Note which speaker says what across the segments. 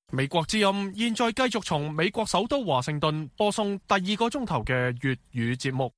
Speaker 1: 美國之音現在繼續從美國首都華盛頓播送第2個鐘頭嘅粵語節目。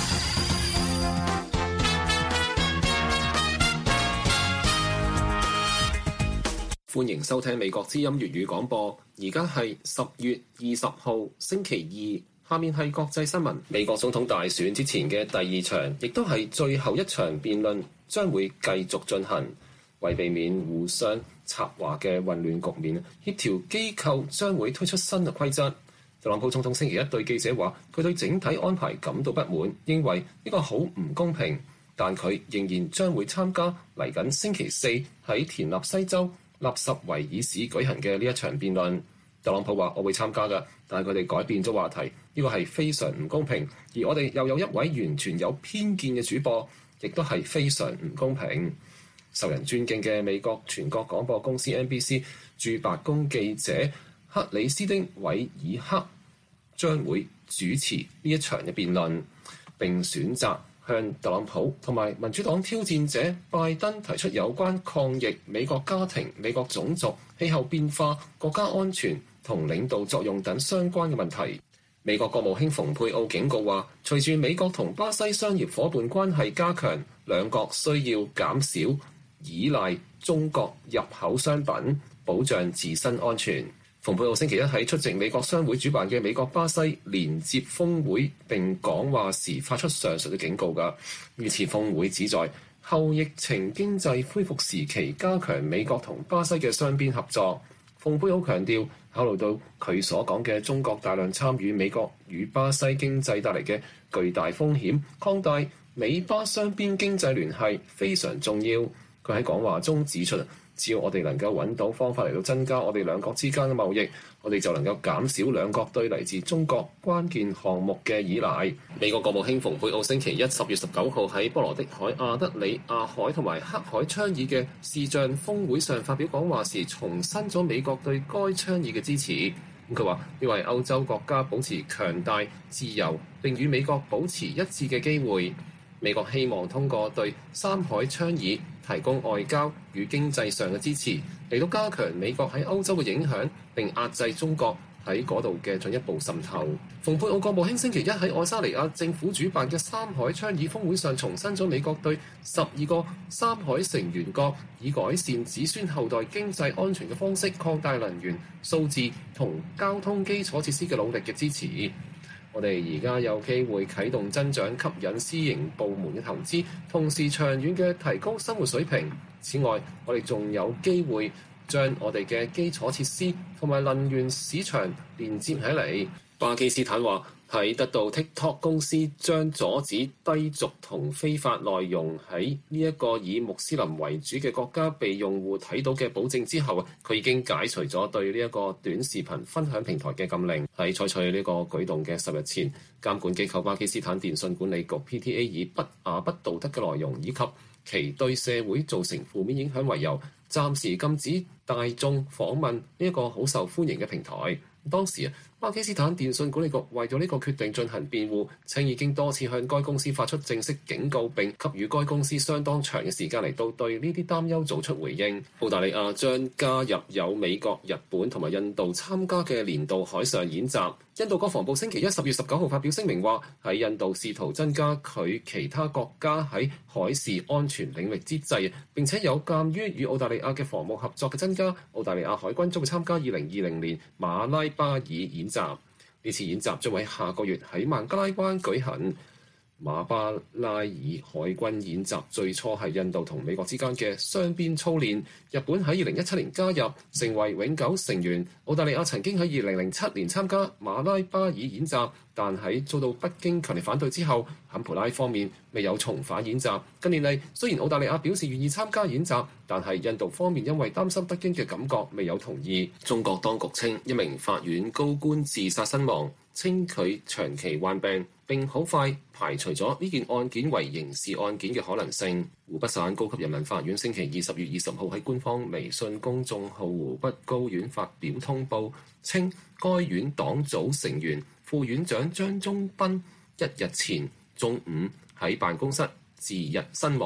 Speaker 2: 歡迎收聽美國之音粵語廣播，而家係10月20號星期二，下面係國際新聞。美國總統大選之前嘅第2場，亦都係最後一場辯論，將會繼續進行。為避免互相插話嘅混亂局面，協調機構將會推出新嘅規則。特朗普總統星期一對記者話，佢對整體安排感到不滿，認為呢個好唔公平，但佢仍然將會參加嚟緊星期四喺田納西州納什維爾市舉行嘅呢一場辯論。特朗普話：我會參加㗎，但係佢哋改變咗話題，呢個係非常唔公平。而我哋又有一位完全有偏見嘅主播，亦都係非常唔公平。受人尊敬嘅美國全國廣播公司 NBC 駐白宮記者克里斯汀·韋爾克將會主持呢一場嘅辯論，並選擇向特朗普同埋民主黨挑戰者拜登提出有關抗疫、美國家庭、美國種族、氣候變化、國家安全同領導作用等相關嘅問題。美國國務卿蓬佩奧警告話，隨住美國同巴西商業夥伴關係加強，兩國需要減少依賴中國入口商品，保障自身安全。蓬佩奧星期一喺出席美國商會主辦嘅美國巴西連接峰會並講話時發出上述嘅警告㗎。呢次峰會旨在後疫情經濟恢復時期加強美國同巴西嘅雙邊合作。蓬佩奧強調，考慮到佢所講嘅中國大量參與美國與巴西經濟帶嚟嘅巨大風險，擴大美巴雙邊經濟聯繫非常重要。佢喺講話中指出，只要我哋能夠揾到方法嚟到增加我哋兩國之間嘅貿易，我哋就能夠減少兩國對嚟自中國關鍵項目嘅依賴。美國國務卿蓬佩奧星期一10月19號喺波羅的海、亞德里亞海同埋黑海倡議嘅視像峰會上發表講話時，重申咗美國對該倡議嘅支持。佢話：呢個係歐洲國家保持強大、自由並與美國保持一致嘅機會。美國希望通過對三海倡議提供外交與經濟上嘅支持，嚟到加強美國喺歐洲嘅影響，並壓制中國喺嗰度嘅進一步滲透。蓬佩奧國務卿星期一喺愛沙尼亞政府主辦嘅三海倡議峰會上重申咗美國對12個三海成員國以改善子孫後代經濟安全嘅方式擴大能源、數字同交通基礎設施嘅努力嘅支持。我哋而家有機會啟動增長，吸引私營部門嘅投資，同時長遠嘅提高生活水平。此外，我哋仲有機會將我哋嘅基礎設施同埋能源市場連接起嚟。巴基斯坦話喺得到 TikTok 公司將阻止低俗同非法內容喺呢一個以穆斯林為主嘅國家被用戶睇到嘅保證之後，佢已經解除咗對呢一個短視頻分享平台嘅禁令。喺採取呢個舉動嘅10日前，監管機構巴基斯坦電信管理局 PTA 以不雅不道德嘅內容以及其對社會造成負面影響為由，暫時禁止大眾訪問呢一個好受歡迎嘅平台。當時巴基斯坦電信管理局為咗呢個決定進行辯護，稱已經多次向該公司發出正式警告，並給予該公司相當長嘅時間嚟到對呢啲擔憂做出回應。澳大利亞將加入有美國、日本同埋印度參加嘅年度海上演習。印度國防部星期一10月19號發表聲明話，喺印度試圖增加佢其他國家喺海事安全領域之際，並且有鑑於與澳大利亞嘅防務合作嘅增加，澳大利亞海軍將會參加2020年馬拉巴爾演習。呢次演習將會喺下個月喺孟加拉灣舉行。馬巴拉爾海軍演習最初係印度同美國之間嘅雙邊操練。日本喺2017年加入成為永久成員。澳大利亞曾經喺2007年參加馬拉巴爾演習，但喺遭到北京強烈反對之後，坎培拉方面未有重返演習。近年嚟，雖然澳大利亞表示願意參加演習，但係印度方面因為擔心北京嘅感覺，未有同意。中國當局稱一名法院高官自殺身亡，稱佢長期患病，並好快排除咗呢件案件為刑事案件嘅可能性。湖北省高級人民法院星期二10月20號喺官方微信公眾號湖北高院發表通報，稱該院黨組成員副院長張忠斌1日前中午喺辦公室自縊身亡。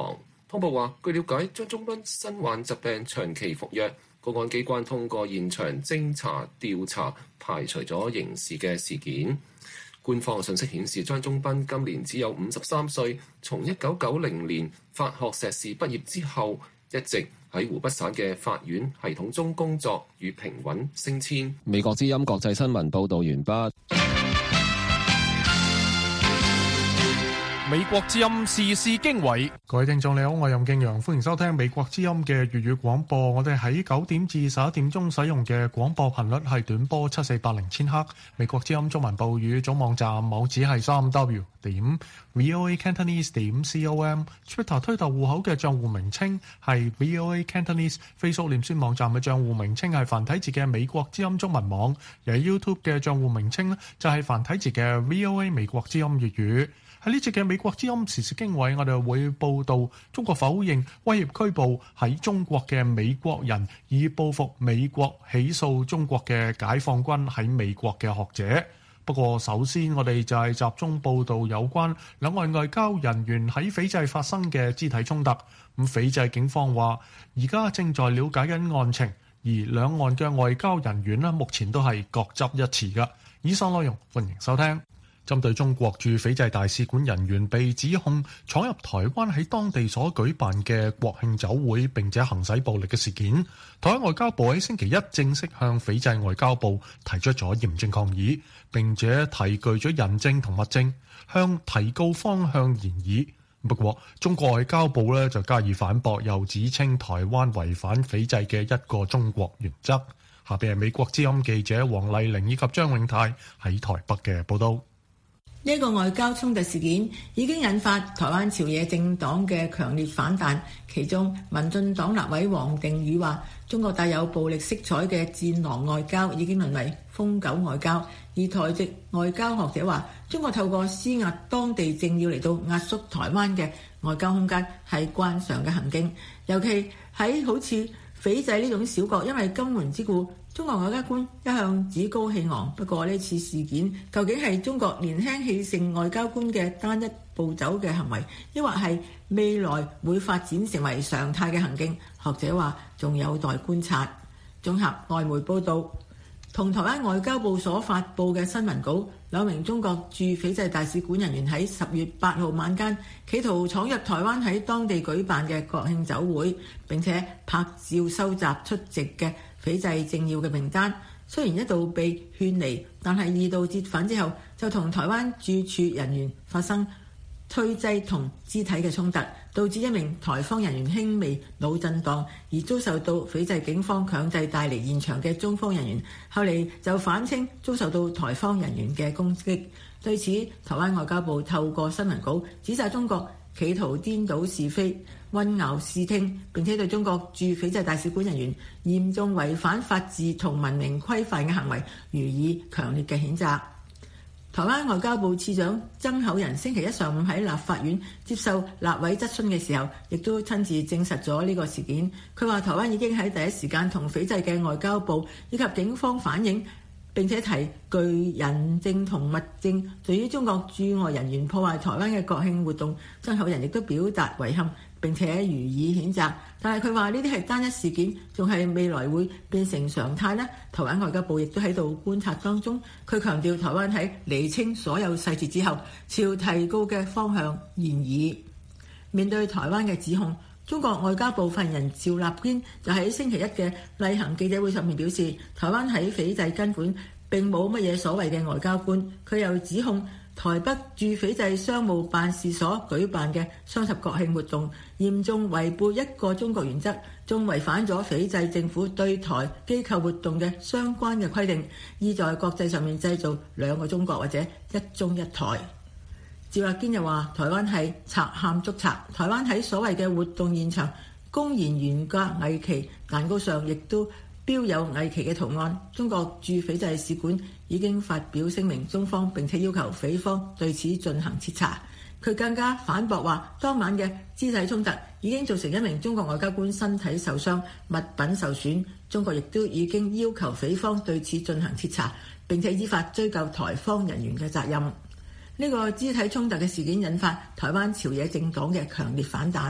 Speaker 2: 通報話，據了解，張忠斌身患疾病長期服藥，公安機關通過現場偵查調查，排除咗刑事嘅事件。官方嘅信息顯示，張忠斌今年只有53歲，從1990年法學碩士畢業之後，一直喺湖北省嘅法院系統中工作與平穩升遷。美國之音國際新聞報導完畢。
Speaker 1: 美國之音時事經緯，
Speaker 3: 各位聽眾你好，我係任敬陽，歡迎收聽美國之音嘅粵語廣播。我哋喺9點至11點鐘使用嘅廣播頻率係短波74800千赫。美國之音中文部語總網站網址係3w.voacantonese.com。Twitter 推特戶口嘅賬戶名稱係 VOA Cantonese。Facebook 臉書網站嘅賬戶名稱係繁體字嘅美國之音中文網。而喺 YouTube 嘅賬戶名稱呢就係繁體字嘅 VOA 美國之音粵語。喺呢節嘅美國之音時事經緯，我哋會報道中國否認威脅拘捕喺中國嘅美國人，以報復美國起訴中國嘅解放軍喺美國嘅學者。不過首先我哋就係集中報道有關兩岸外交人員喺斐濟發生嘅肢體衝突。咁斐濟警方話而家正在了解緊案情，而兩岸嘅外交人員呢目前都係各執一詞㗎。以上內容歡迎收聽。針對中國駐斐濟大使館人員被指控闖入台灣喺當地所舉辦嘅國慶酒會並且行使暴力嘅事件，台灣外交部喺星期一正式向斐濟外交部提出咗嚴正抗議，並且提具咗人證同物證，向提告方向研議。不過中國外交部呢就加以反駁，又指稱台灣違反斐濟嘅一個中國原則。下邊係美國之音記者黃麗玲以及張永泰喺台北嘅報道。
Speaker 4: 呢個外交衝突事件已經引發台灣朝野政黨嘅強烈反彈，其中民進黨立委王定宇話：中國帶有暴力色彩嘅戰狼外交已經淪為瘋狗外交，而台籍外交學者話：中國透過施壓當地政要嚟到壓縮台灣嘅外交空間係慣常嘅行徑，尤其喺好似斐濟呢種小國，因為金門之故，中國外交官一向趾高氣昂。不過呢次事件究竟係中國年輕氣盛外交官嘅單一步走嘅行為，抑或係未來會發展成為常態嘅行徑？學者話仲有待觀察。綜合外媒報導，同台灣外交部所發布嘅新聞稿，兩名中國駐斐濟大使館人員喺10月8號晚間企圖闖入台灣喺當地舉辦嘅國慶酒會，並且拍照收集出席嘅斐濟政要嘅名單。雖然一度被勸離，但係二度折返之後，就同台灣駐處人員發生推擠同肢體嘅衝突，導致一名台方人員輕微腦震盪，而遭受到斐濟警方強制帶離現場嘅中方人員，後嚟就反稱遭受到台方人員嘅攻擊。對此，台灣外交部透過新聞稿指責中國企圖顛倒是非、混淆視聽，並且對中國駐斐濟大使館人員嚴重違反法治同文明規範嘅行為予以強烈嘅譴責。台灣外交部次長曾厚仁星期一上午喺立法院接受立委質詢嘅時候，亦都親自證實咗呢個事件。佢話台灣已經喺第一時間同斐濟嘅外交部以及警方反映，並且提具人證同物證。對於中國駐外人員破壞台灣嘅國慶活動，曾厚仁亦都表達遺憾，並且予以譴責。但係佢話呢啲係單一事件，仲係未來會變成常態呢？台灣外交部亦都喺度觀察當中。佢強調台灣喺釐清所有細節之後，朝提高嘅方向研議。面對台灣嘅指控，中國外交部發言人趙立堅就喺星期一嘅例行記者會上面表示，台灣喺斐濟根本並冇乜嘢所謂嘅外交官。佢又指控台北駐斐濟商務辦事所舉辦嘅雙十國慶活動嚴重違背一個中國原則，仲違反咗斐濟政府對台機構活動嘅相關嘅規定，意在國際上面製造兩個中國或者一中一台。趙立堅又話：台灣係賊喊捉賊，台灣喺所謂嘅活動現場公然懸掛偽旗，蛋糕上亦都標有偽旗嘅圖案。中國駐斐濟使館已經發表聲明中方，並且要求斐方對此進行徹查。佢更加反駁話，當晚嘅肢體衝突已經造成一名中國外交官身體受傷、物品受損。中國亦都已經要求斐方對此進行徹查，並且依法追究台方人員嘅責任。呢個肢體衝突嘅事件引發台灣朝野政黨嘅強烈反彈。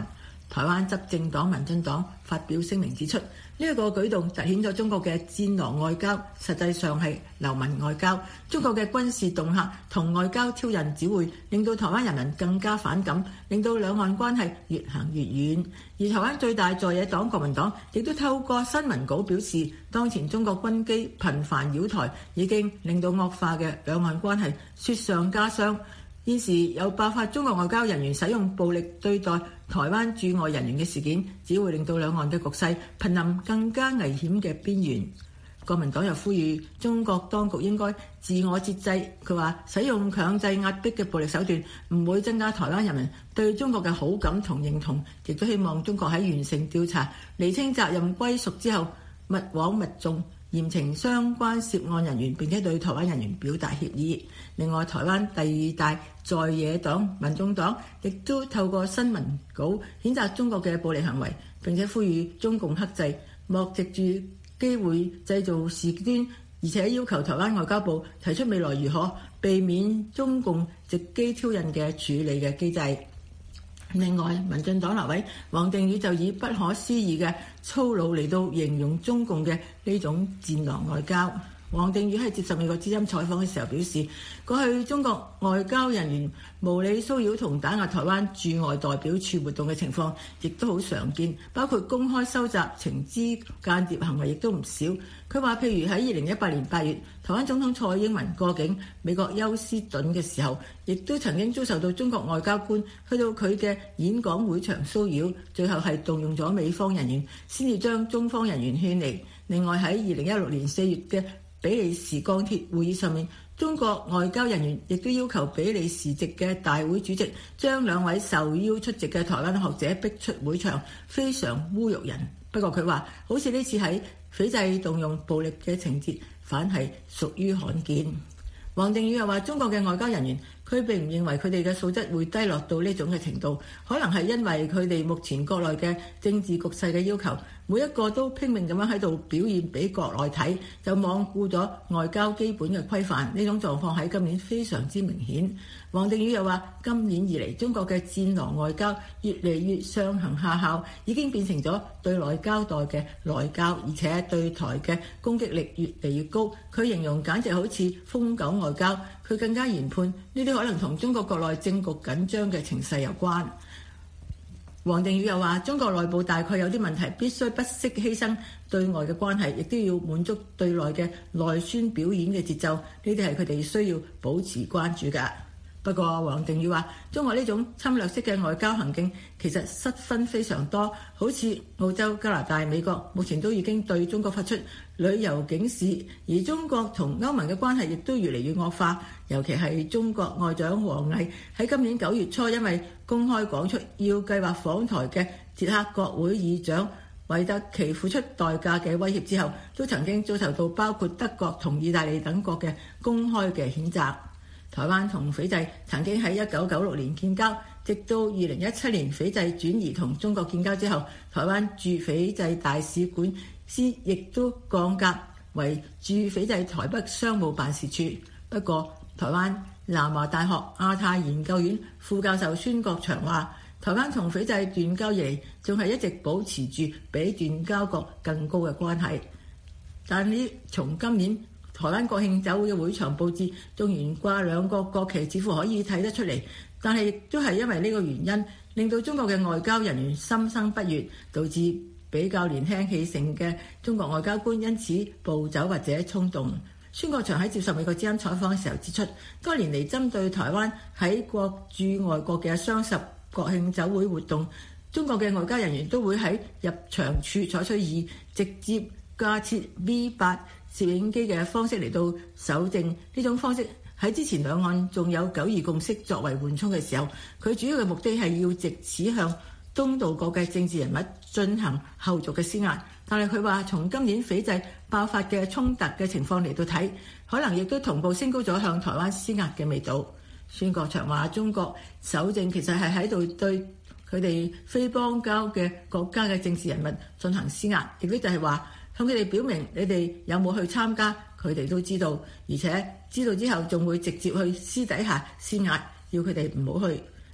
Speaker 4: 台灣執政黨民進黨發表聲明指出，呢一個舉動凸顯咗中國嘅戰狼外交，實際上係流氓外交。中國嘅軍事恫嚇同外交挑釁，只會令到台灣人民更加反感，令到兩岸關係越行越遠。而台灣最大在野黨國民黨亦都透過新聞稿表示，當前中國軍機頻繁擾台，已經令到惡化嘅兩岸關係雪上加霜。現時有爆發中國外交人員使用暴力對待台灣駐外人員嘅事件，只會令到兩岸嘅局勢瀕臨更加危險嘅邊緣。國民黨又呼籲中國當局應該自我節制。佢話使用強制壓迫嘅暴力手段唔會增加台灣人民對中國嘅好感同認同，亦都希望中國喺完成調查、釐清責任歸屬之後，勿枉勿縱，嚴懲相關涉案人員，並且對台灣人員表達歉意。另外，台灣第二大在野黨民眾黨亦都透過新聞稿譴責中國嘅暴力行為，並且呼籲中共克制，莫藉住機會製造事端，而且要求台灣外交部提出未來如何避免中共藉機挑釁嘅處理嘅機制。另外，民進黨立委王定宇就以不可思議嘅粗魯嚟到形容中共嘅呢種戰狼外交。王定宇喺接受美國之音採訪嘅時候表示，過去中國外交人員無理騷擾同打壓台灣駐外代表處活動嘅情況亦都好常見，包括公開收集情資間諜行為亦都唔少。佢話譬如喺2018年8月，台灣總統蔡英文過境美國休斯頓嘅時候，亦都曾經遭受到中國外交官去到佢嘅演講會場騷擾，最後係動用咗美方人員先至將中方人員勸離。另外喺2016年4月嘅比利時鋼鐵會議上面，中國外交人員亦都要求比利時籍嘅大會主席將2位受邀出席嘅台灣學者逼出會場，非常侮辱人。不過佢話，好似呢次喺斐濟動用暴力嘅情節，反係屬於罕見。王定宇又話，中國嘅外交人員，佢並唔認為佢哋嘅素質會低落到呢種嘅程度，可能係因為佢哋目前國內嘅政治局勢嘅要求，每一個都拼命咁樣喺度表現俾國內睇，就罔顧咗外交基本嘅規範。呢種狀況喺今年非常之明顯。王定宇又話，今年以嚟中國嘅戰狼外交越嚟越上行下效，已經變成咗對內交代嘅內交，而且對台嘅攻擊力越嚟越高。佢形容簡直好似瘋狗外交。佢更加研判呢啲可能同中國國內政局緊張嘅情勢有關。王定宇又話，中國內部大概有啲問題，必須不惜犧牲對外嘅關係，亦都要滿足對內嘅內宣表演嘅節奏。呢啲係佢哋需要保持關注㗎。不過，王定宇話，中國呢種侵略式嘅外交行徑其實失分非常多，好似澳洲、加拿大、美國目前都已經對中國發出旅遊警示，而中國同歐盟嘅關係亦都越嚟越惡化。尤其係中國外長王毅喺今年9月初，因為公開講出要計劃訪台嘅捷克國會議長維特奇付出代價嘅威脅之後，都曾經遭受到包括德國同意大利等國嘅公開嘅譴責。台灣同斐濟曾經喺1996年建交，直到2017年斐濟轉移同中國建交之後，台灣駐斐濟大使館亦都降格為駐斐濟台北商務辦事處。不過，台灣南華大學亞太研究院副教授孫國祥話，台灣同斐濟斷交以嚟，仲係一直保持住比斷交國更高嘅關係。但呢，從今年台灣國慶酒會嘅會場佈置，縱然掛2個國旗，似乎可以睇得出嚟，但係亦都係因為呢個原因，令到中國嘅外交人員心生不悅，導致比較年輕氣盛嘅中國外交官因此暴走或者衝動。孫國祥喺接受美國之音採訪嘅時候指出，多年嚟針對台灣喺國駐外國嘅雙十國慶酒會活動，中國嘅外交人員都會喺入場處採取以直接架設 V8攝影機嘅方式嚟到搜證。呢種方式喺之前兩岸仲有9·2共識作為緩衝嘅時候，佢主要嘅目的係要藉此向東道國嘅政治人物進行後續嘅施壓。但係佢話，從今年斐濟爆發嘅衝突嘅情況嚟到睇，可能亦都同步升高咗向台灣施壓嘅味道。孫國祥話，中國搜證其實係喺度對佢哋非邦交嘅國家嘅政治人物進行施壓，亦都就係話向佢哋表明你哋有冇去參加，佢哋都知道，而且知道之後仲會直接去私底下施壓，要佢哋唔好去。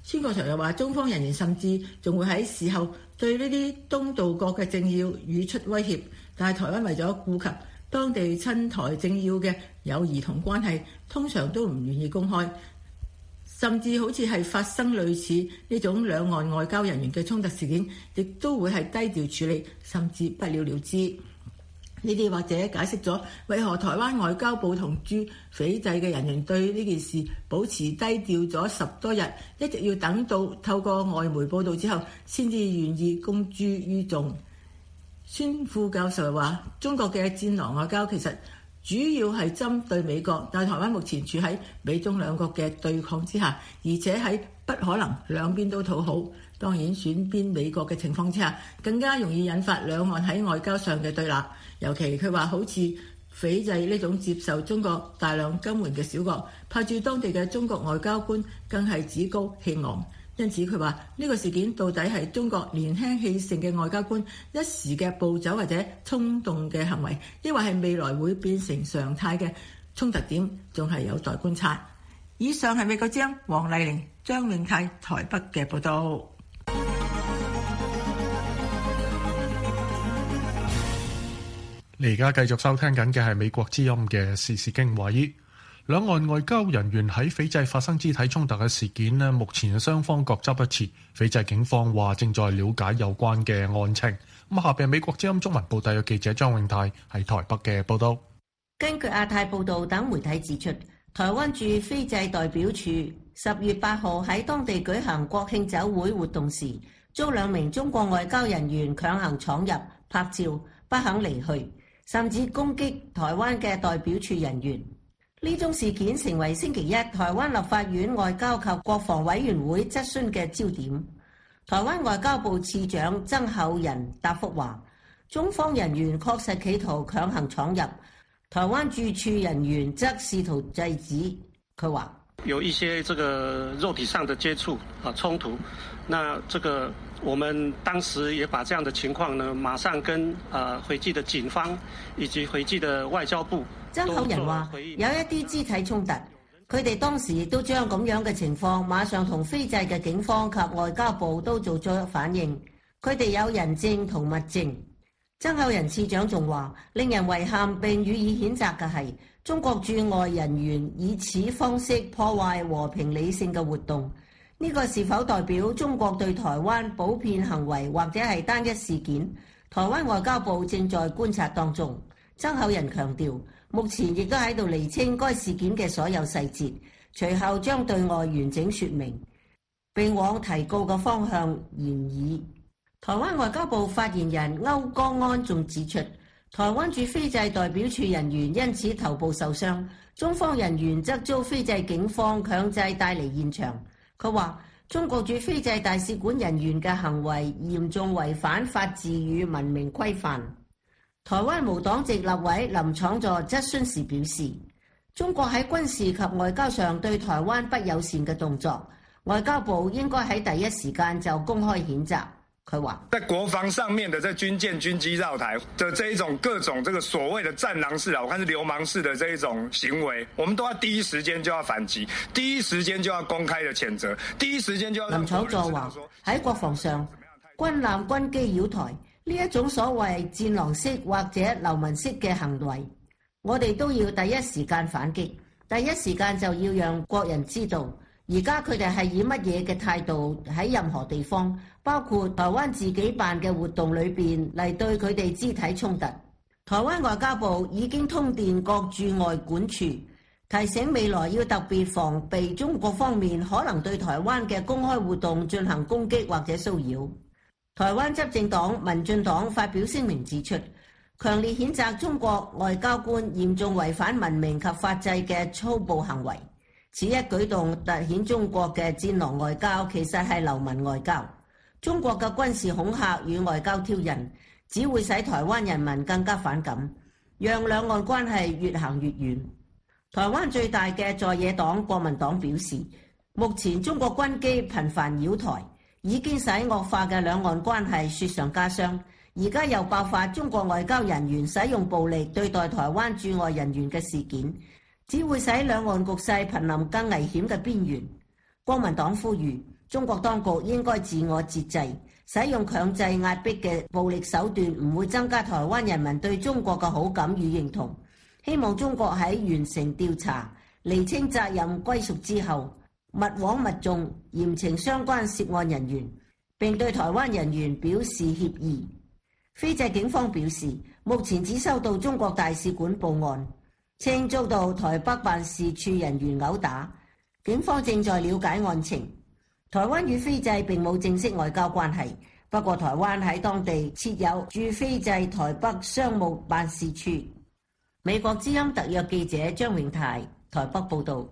Speaker 4: 孫國祥又話，中方人員甚至仲會喺事後對呢啲東道國嘅政要語出威脅，但係台灣為咗顧及當地親台政要嘅友誼同關係，通常都唔願意公開，甚至好似係發生類似呢種兩岸外交人員嘅衝突事件，亦都會係低調處理，甚至不了了之。呢啲或者解釋咗為何台灣外交部同駐斐濟嘅人員對呢件事保持低調咗10多日，一直要等到透過外媒報導之後，先至願意公諸於眾。孫副教授話：中國嘅戰狼外交其實主要係針對美國，但台灣目前處喺美中兩國嘅對抗之下，而且喺不可能兩邊都討好，當然選邊美國嘅情況之下，更加容易引發兩岸喺外交上嘅對立。尤其佢話好似斐濟呢種接受中國大量金援嘅小國，派駐當地嘅中國外交官更係趾高氣昂。因此佢話呢個事件到底係中國年輕氣盛嘅外交官一時嘅暴走或者衝動嘅行為，抑或係未來會變成常態嘅衝突點，仲係有待觀察。以上係美國之音黃麗玲、張永泰台北嘅報道。
Speaker 3: 你而家繼續收聽緊嘅係美國之音嘅時事經緯。兩岸外交人員喺斐濟發生肢體衝突嘅事件呢，目前雙方各執一詞。斐濟警方話正在了解有關嘅案情。咁下邊美國之音中文部特約記者張永泰喺台北嘅報道。
Speaker 5: 根據亞太報道等媒體指出，台灣駐斐濟代表處10月8號喺當地舉行國慶酒會活動時，遭2名中國外交人員強行闖入拍照，不肯離去，甚至攻擊台灣嘅代表處人員。呢宗事件成為星期一台灣立法院外交及國防委員會質詢嘅焦點。台灣外交部次長曾厚仁答覆話，中方人員確實企圖強行闖入，台灣駐處人員則試圖制止。佢話
Speaker 6: 有一些這個肉體上的接觸衝突，那這個我們當時也把這樣的情況呢，馬上跟斐濟的警方以及斐濟的外交部。
Speaker 5: 曾厚仁話有一啲肢體衝突，佢哋當時亦都將咁樣嘅情況馬上同斐濟嘅警方及外交部都做咗反應，佢哋有人證同物證。曾厚仁次長仲話，令人遺憾並予以譴責嘅係中國駐外人員以此方式破壞和平理性嘅活動。呢個是否代表中國對台灣普遍行為或者係單一事件？台灣外交部正在觀察當中。曾厚仁強調，目前亦都喺度釐清該事件嘅所有細節，隨後將對外完整說明，並往提告嘅方向研議。台灣外交部發言人歐江安仲指出，台灣駐斐濟代表處人員因此頭部受傷，中方人員則遭斐濟警方強制帶離現場。佢話，中國駐斐濟大使館人員嘅行為嚴重違反法治與文明規範。台灣無黨籍立委林昶佐質詢時表示，中國喺軍事及外交上對台灣不友善嘅動作，外交部應該喺第一時間就公開譴責。佢話，
Speaker 7: 在國防上面的這軍艦軍機繞台的這一種各種這個所謂的戰狼式我看是流氓式的這一種行為，我們都要第一時間就要反擊，第一時間就要公開的譴責，第一時間就要。
Speaker 5: 林昶佐話，喺國防上，軍艦軍機繞台呢一種所謂戰狼式或者流氓式嘅行為，我哋都要第一時間反擊，第一時間就要讓國人知道，而家佢哋係以乜嘢嘅態度喺任何地方，包括台灣自己辦嘅活動裏邊嚟對佢哋肢體衝突。台灣外交部已經通電各駐外館處，提醒未來要特別防備中國方面可能對台灣嘅公開活動進行攻擊或者騷擾。台灣執政黨民進黨發表聲明指出，強烈譴責中國外交官嚴重違反文明及法制嘅粗暴行為。此一舉動凸顯中國嘅戰狼外交其實係流氓外交。中國嘅軍事恐嚇與外交挑釁，只會使台灣人民更加反感，讓兩岸關係越行越遠。台灣最大嘅在野黨國民黨表示，目前中國軍機頻繁擾台，已經使惡化嘅兩岸關係雪上加霜。而家又爆發中國外交人員使用暴力對待台灣駐外人員嘅事件，只會使兩岸局勢瀕臨更危險嘅邊緣。國民黨呼籲中國當局應該自我節制，使用強制壓迫嘅暴力手段唔會增加台灣人民對中國嘅好感與認同。希望中國喺完成調查、釐清責任歸屬之後，勿枉勿縱，嚴懲相關涉案人員，並對台灣人員表示歉意。斐濟警方表示，目前只收到中國大使館報案，稱遭到台北辦事處人員毆打，警方正在了解案情。台灣與斐濟並冇正式外交關係，不過台灣喺當地設有駐斐濟台北商務辦事處。美國之音特約記者張永泰台北報道。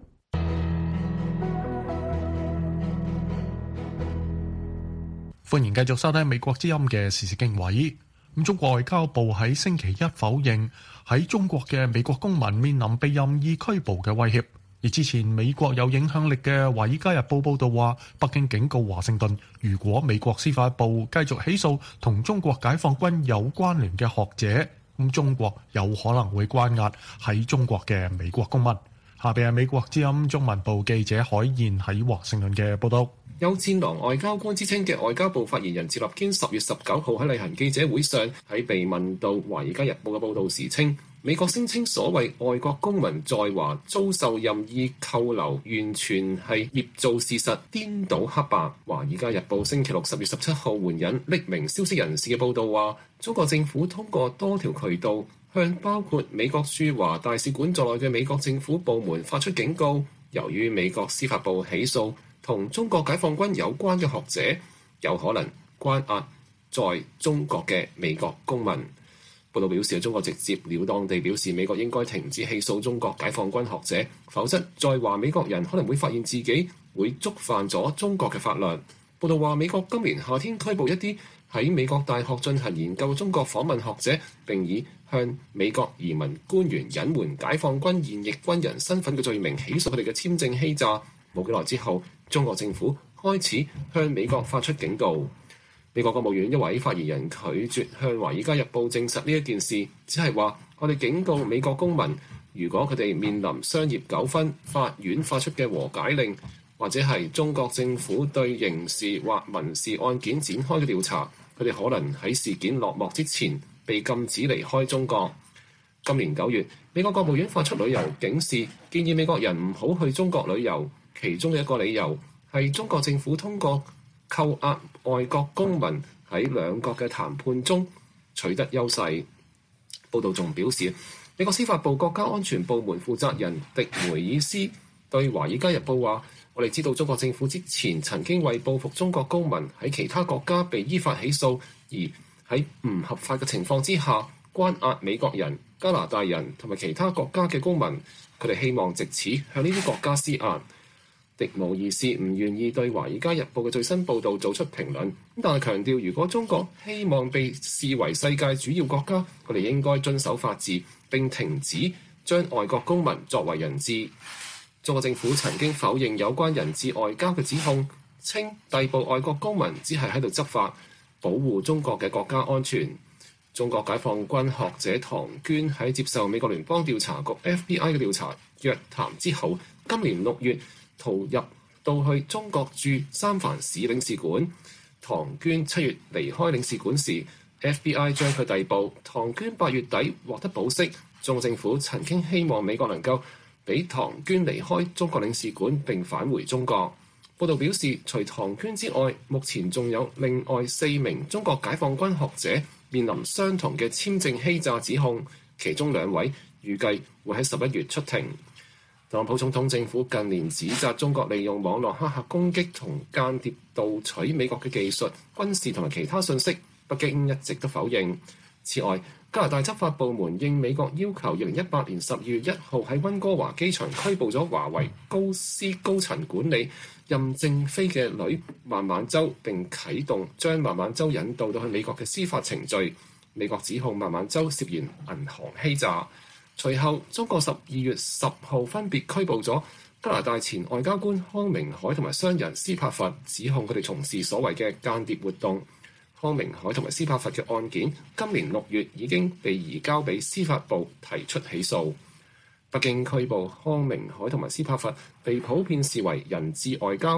Speaker 3: 歡迎繼續收聽美國之音嘅時事經緯。中國外交部喺星期一否認喺中國嘅美國公民面臨被任意拘捕嘅威脅。而之前美國有影響力嘅《華爾街日報》報道話，北京警告華盛頓，如果美國司法部繼續起訴同中國解放軍有關聯嘅學者，咁中國有可能會關押喺中國嘅美國公民。下邊係美國之音中文部記者海燕喺華盛頓嘅報道。
Speaker 2: 有戰狼外交官之稱嘅外交部發言人趙立堅10月19號喺例行記者會上，喺被問到《華爾街日報》嘅報導時稱，美國聲稱所謂外國公民在華遭受任意扣留，完全係捏造事實、顛倒黑白。《華爾街日報》星期六10月17號援引匿名消息人士嘅報導話，中國政府通過多條渠道向包括美國駐華大使館在內嘅美國政府部門發出警告，由於美國司法部起訴同中國解放軍有關嘅學者，有可能關押在中國嘅美國公民。報道表示，中國直接了當地表示，美國應該停止起訴中國解放軍學者，否則在華美國人可能會發現自己會觸犯咗中國嘅法律。報道話，美國今年夏天拘捕一啲喺美國大學進行研究中國訪問學者，並以向美國移民官員隱瞞解放軍現役軍人身份嘅罪名起訴佢哋嘅簽證欺詐。冇幾耐之後，中國政府開始向美國發出警告。美國國務院一位發言人拒絕向《華爾街日報》證實呢一件事，只係話我哋警告美國公民，如果佢哋面臨商業糾紛，法院發出嘅和解令，或者係中國政府對刑事或民事案件展開嘅調查，佢哋可能喺事件落幕之前被禁止離開中國。今年9月，美國國務院發出旅遊警示，建議美國人唔好去中國旅遊。其中嘅一個理由係中國政府通過扣押外國公民喺兩國嘅談判中取得優勢。報道仲表示，美國司法部國家安全部門負責人迪梅爾斯對《華爾街日報》話：我哋知道中國政府之前曾經為報復中國公民喺其他國家被依法起訴，而喺唔合法嘅情況之下關押美國人、加拿大人同埋其他國家嘅公民。佢哋希望藉此向呢啲國家施壓。迪姆爾斯唔願意對《華爾街日報》嘅最新報導做出評論，但係強調，如果中國希望被視為世界主要國家，佢哋應該遵守法治並停止將外國公民作為人質。中國政府曾經否認有關人質外交嘅指控，稱逮捕外國公民只係喺度執法，保護中國嘅國家安全。中國解放軍學者唐娟喺接受美國聯邦調查局 FBI 嘅調查約談之後，今年6月逃入到去中國駐三藩市領事館。唐娟7月離開領事館時 ，FBI 將佢逮捕。唐娟8月底獲得保釋。中國政府曾經希望美國能夠俾唐娟離開中國領事館並返回中國。報道表示，除唐娟之外，目前仲有另外4名中國解放軍學者面臨相同嘅簽證欺詐指控，其中2位預計會喺11月出庭。特朗普總統政府近年指責中國利用網絡黑客攻擊同間諜盜取美國嘅技術、軍事同埋其他信息，北京一直都否認。此外，加拿大執法部門應美國要求，2018年12月1號喺溫哥華機場拘捕咗華為公司高層管理任正非嘅女孟晚舟，並啟動將孟晚舟引渡到去美國嘅司法程序。美國指控孟晚舟涉嫌銀行欺詐。隨後，中國12月10號分別拘捕咗加拿大前外交官康明凱同埋商人斯帕弗，指控佢哋從事所謂嘅間諜活動。康明凱同埋斯帕弗嘅案件今年6月已經被移交俾司法部提出起訴。北京拘捕康明凱同埋斯帕弗被普遍視為人質外交，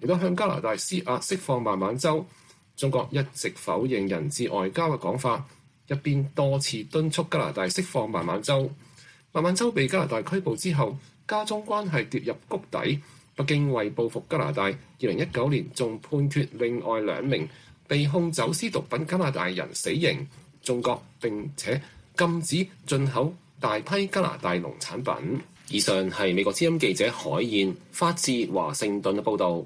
Speaker 2: 亦都向加拿大施壓釋放孟晚舟。中國一直否認人質外交嘅講法，一邊多次敦促加拿大釋放孟晚舟。孟晚舟被加拿大拘捕之後，加中關係跌入谷底。北京為報復加拿大，2019年仲判決另外2名被控走私毒品加拿大人死刑。中國並且禁止進口大批加拿大農產品。以上係美國之音記者海燕發自華盛頓嘅報導。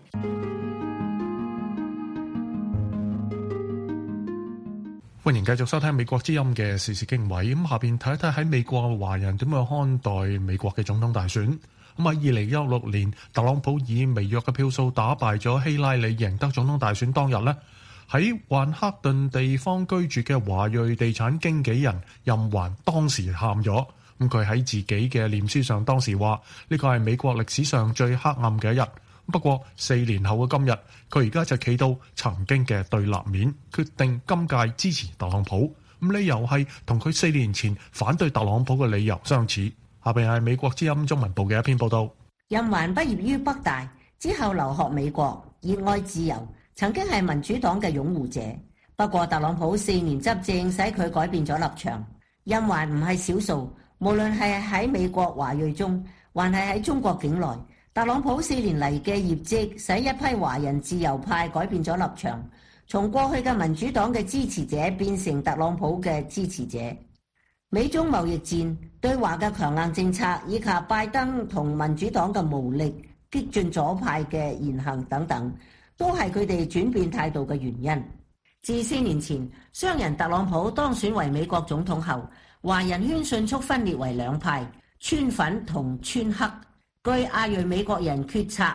Speaker 3: 歡迎繼續收聽美國之音嘅時事經緯。咁下邊睇一睇喺美國嘅華人點樣看待美國嘅總統大選。咁喺2016年，特朗普以微弱嘅票數打敗咗希拉里，贏得總統大選當日呢，喺曼克頓地方居住嘅華裔地產經紀人任環當時喊咗。咁佢喺自己嘅臉書上當時話：呢個係美國歷史上最黑暗嘅一日。不過4年後嘅今日，佢而家就企到曾經嘅對立面，決定今屆支持特朗普。咁理由係同佢4年前反對特朗普嘅理由相似。下邊係美國之音中文部嘅一篇報道。
Speaker 5: 任環畢業於北大，之後留學美國，熱愛自由，曾經係民主黨嘅擁護者。不過特朗普4年執政使佢改變咗立場。任環唔係少數，無論係喺美國華裔中，還係喺中國境內，特朗普4年嚟嘅業績使一批華人自由派改變咗立場，從過去嘅民主黨嘅支持者變成特朗普嘅支持者。美中貿易戰、對華嘅強硬政策，以及拜登同民主黨嘅無力、激進左派嘅言行等等，都係佢哋轉變態度嘅原因。自4年前商人特朗普當選為美國總統後，華人圈迅速分裂為2派：川粉同川黑。據亞裔美國人決策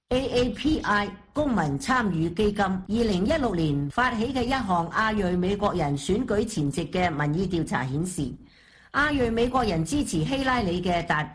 Speaker 5: AAPI 公民參與基金2016年發起嘅一項亞裔美國人選舉前夕嘅民意調查顯示，亞裔美國人支持希拉里嘅達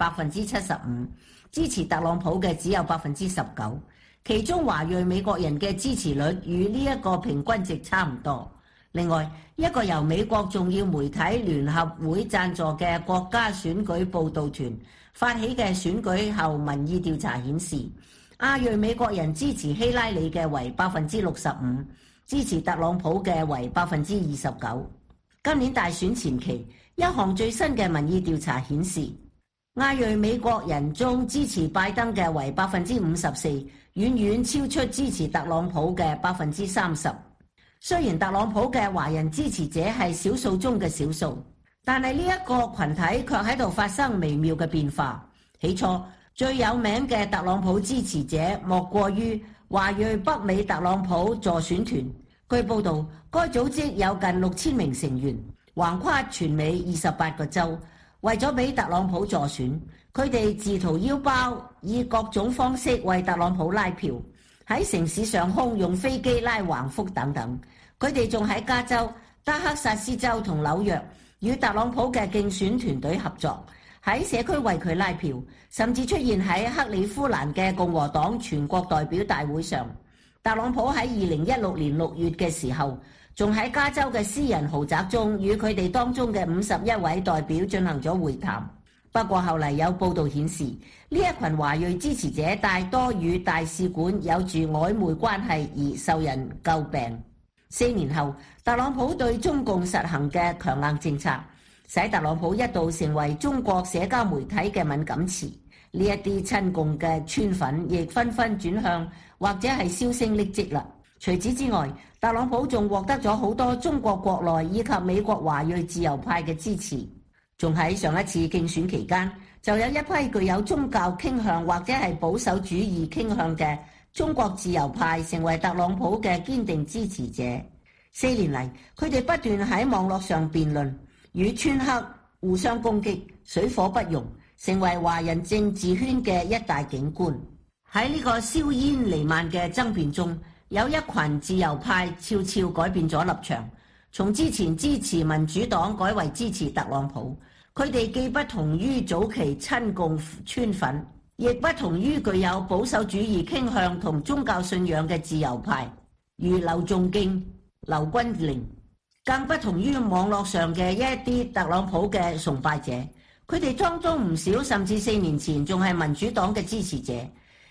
Speaker 5: 75%，支持特朗普嘅只有19%，其中華裔美國人嘅支持率與呢一個平均值差唔多。另外，一個由美國重要媒體聯合會贊助嘅國家選舉報導團發起嘅選舉後民意調查顯示，亞裔美國人支持希拉里嘅為65%，支持特朗普嘅為29%。今年大選前期，一項最新嘅民意調查顯示，亞裔美國人中支持拜登嘅為54%，遠遠超出支持特朗普嘅30%。雖然特朗普嘅華人支持者係少數中嘅少數，但係呢一個群體卻喺度發生微妙嘅變化。起初，最有名嘅特朗普支持者莫過於華裔北美特朗普助選團。據報道，該組織有近6000名成員，橫跨全美28個州。為咗俾特朗普助選，佢哋自掏腰包，以各種方式為特朗普拉票。喺城市上空用飛機拉橫幅等等，佢哋仲喺加州、德克薩斯州同紐約與特朗普嘅競選團隊合作，喺社區為佢拉票，甚至出現喺克里夫蘭嘅共和黨全國代表大會上。特朗普喺2016年6月嘅時候，仲喺加州嘅私人豪宅中與佢哋當中嘅51位代表進行咗會談。不過後嚟有報道顯示，呢一群華裔支持者大多與大使館有住曖昧關係而受人詬病。4年後，特朗普對中共實行嘅強硬政策，使特朗普一度成為中國社交媒體嘅敏感詞。呢一啲親共嘅川粉亦紛紛轉向或者係銷聲匿跡啦。除此之外，特朗普仲獲得咗好多中國國內以及美國華裔自由派嘅支持。仲喺上一次競選期間，就有一批具有宗教傾向或者係保守主義傾向嘅中國自由派成為特朗普嘅堅定支持者。4年嚟，佢哋不斷喺網絡上辯論，與川黑互相攻擊，水火不容，成為華人政治圈嘅一大景觀。喺呢個硝煙彌漫嘅爭辯中，有一群自由派悄悄改變咗立場，從之前支持民主黨改為支持特朗普。佢哋既不同於早期親共川粉，亦不同於具有保守主義傾向同宗教信仰嘅自由派，如劉仲敬、劉君玲，更不同於網絡上嘅一啲特朗普嘅崇拜者。佢哋當中唔少甚至4年前仲係民主黨嘅支持者。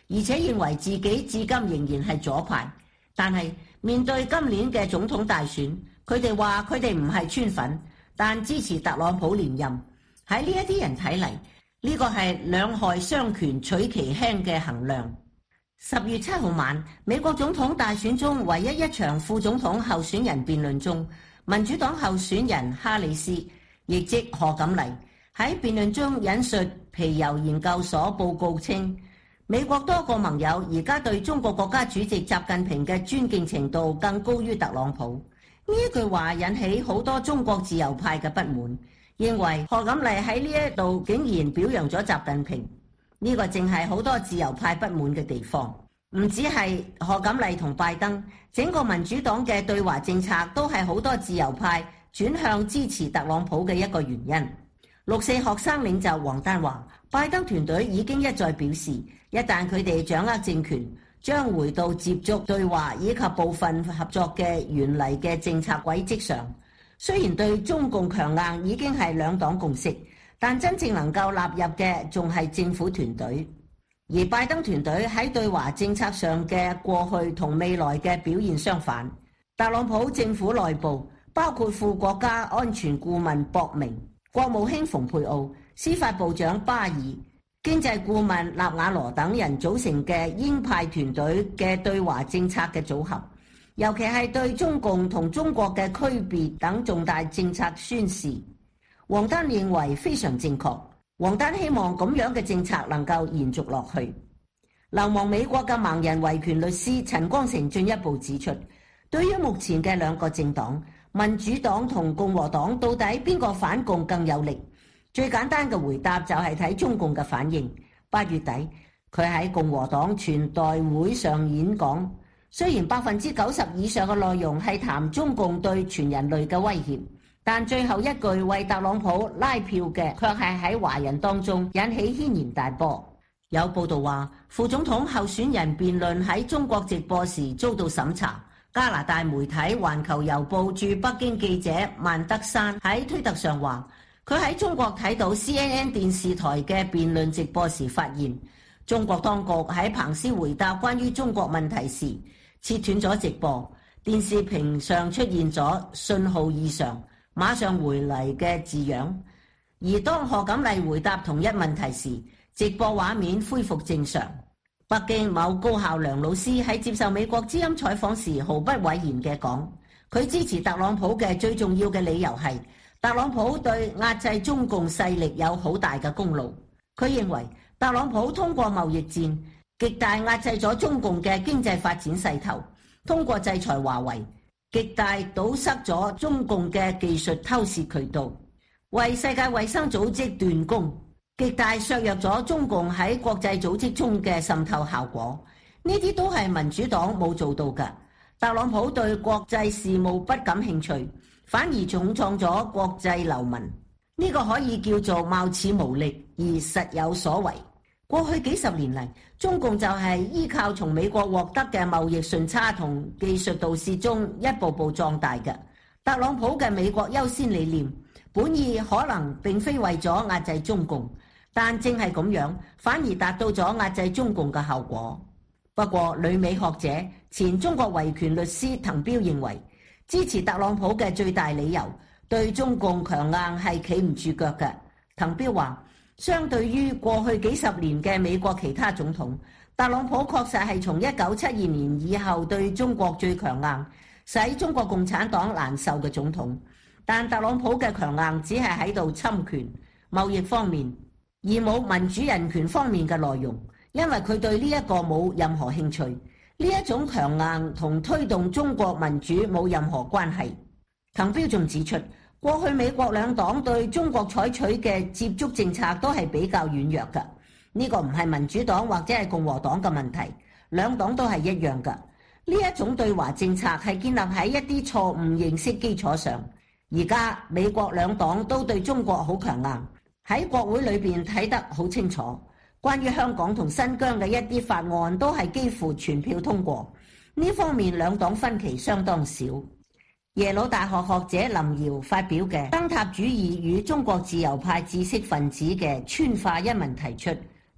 Speaker 5: 而且認為自己至今仍然係左派。但係面對今年嘅總統大選，佢哋話佢哋唔係川粉，但支持特朗普連任。喺呢一啲人睇嚟，呢個係兩害相權取其輕嘅衡量。10月7號晚，美國總統大選中唯一一場副總統候選人辯論中，民主黨候選人哈里斯，亦即賀錦麗，喺辯論中引述皮尤研究所報告稱，美國多個盟友而家對中國國家主席習近平嘅尊敬程度更高於特朗普。呢一句話引起好多中國自由派嘅不滿，認為賀錦麗喺呢一度竟然表揚咗習近平。呢個正係好多自由派不滿嘅地方。唔止係賀錦麗同拜登，整個民主黨嘅對華政策都係好多自由派轉向支持特朗普嘅一個原因。6.4學生領袖王丹話，拜登團隊已經一再表示，一旦佢哋掌握政權，將回到接觸對華以及部分合作嘅原嚟嘅政策軌跡上。雖然對中共強硬已經係兩黨共識，但真正能夠納入嘅仲係政府團隊。而拜登團隊喺對華政策上嘅過去同未來嘅表現相反。特朗普政府內部包括副國家安全顧問博明、國務卿蓬佩奧、司法部長巴爾、經濟顧問納瓦羅等人組成嘅鷹派團隊嘅對華政策嘅組合，尤其係對中共同中國嘅區別等重大政策宣示，王丹認為非常正確。王丹希望咁樣嘅政策能夠延續落去。流亡美國嘅盲人維權律師陳光誠進一步指出，對於目前嘅兩個政黨，民主黨同共和黨到底邊個反共更有力？最簡單嘅回答就係睇中共嘅反應。8月底，佢喺共和黨全代會上演講，雖然90%以上嘅內容係談中共對全人類嘅威脅，但最後一句為特朗普拉票嘅，卻係喺華人當中引起軒然大波。有報道話，副總統候選人辯論喺中國直播時遭到審查。加拿大媒體《環球郵報》駐北京記者萬德山喺推特上話，佢喺中國睇到 CNN 電視台嘅辯論直播時，發現中國當局喺彭斯回答關於中國問題時切斷咗直播，電視屏上出現咗信號異常，馬上回嚟嘅字樣。而當賀錦麗回答同一問題時，直播畫面恢復正常。北京某高校梁老師喺接受美國之音採訪時毫不諱言嘅講，佢支持特朗普嘅最重要嘅理由係特朗普對壓制中共勢力有好大嘅功勞。佢認為特朗普通過貿易戰極大壓制咗中共嘅經濟發展勢頭，通過制裁華為極大堵塞咗中共嘅技術偷竊渠道，為世界衛生組織斷供，極大削弱咗中共喺國際組織中嘅滲透效果。呢啲都係民主黨冇做到嘅。特朗普對國際事務不感興趣，反而重創咗國際流民。呢個可以叫做貌似無力而實有所為。過去幾十年嚟，中共就係依靠從美國獲得嘅貿易順差同技術盜竊中一步步壯大嘅。特朗普嘅美國優先理念本意可能並非為咗壓制中共，但正係咁樣，反而達到咗壓制中共嘅效果。不過，旅美學者、前中國維權律師滕彪認為，支持特朗普嘅最大理由對中共強硬係企唔住腳嘅。滕彪話，相對於過去幾十年嘅美國其他總統，特朗普確實係從1972年以後對中國最強硬，使中國共產黨難受嘅總統。但特朗普嘅強硬只係喺度侵權、貿易方面，而冇民主人權方面嘅內容，因為佢對呢一個冇任何興趣。呢一種強硬同推動中國民主冇任何關係。滕彪仲指出，過去美國兩黨對中國採取嘅接觸政策都係比較軟弱嘅。呢個唔係民主黨或者係共和黨嘅問題，兩黨都係一樣嘅。呢一種對華政策係建立喺一啲錯誤認識基礎上。而家美國兩黨都對中國好強硬，喺國會裏邊睇得好清楚。關於香港同新疆嘅一啲法案都係幾乎全票通過，呢方面兩黨分歧相當少。耶魯大學學者林瑤發表嘅《燈塔主義與中國自由派知識分子嘅川化》一文提出，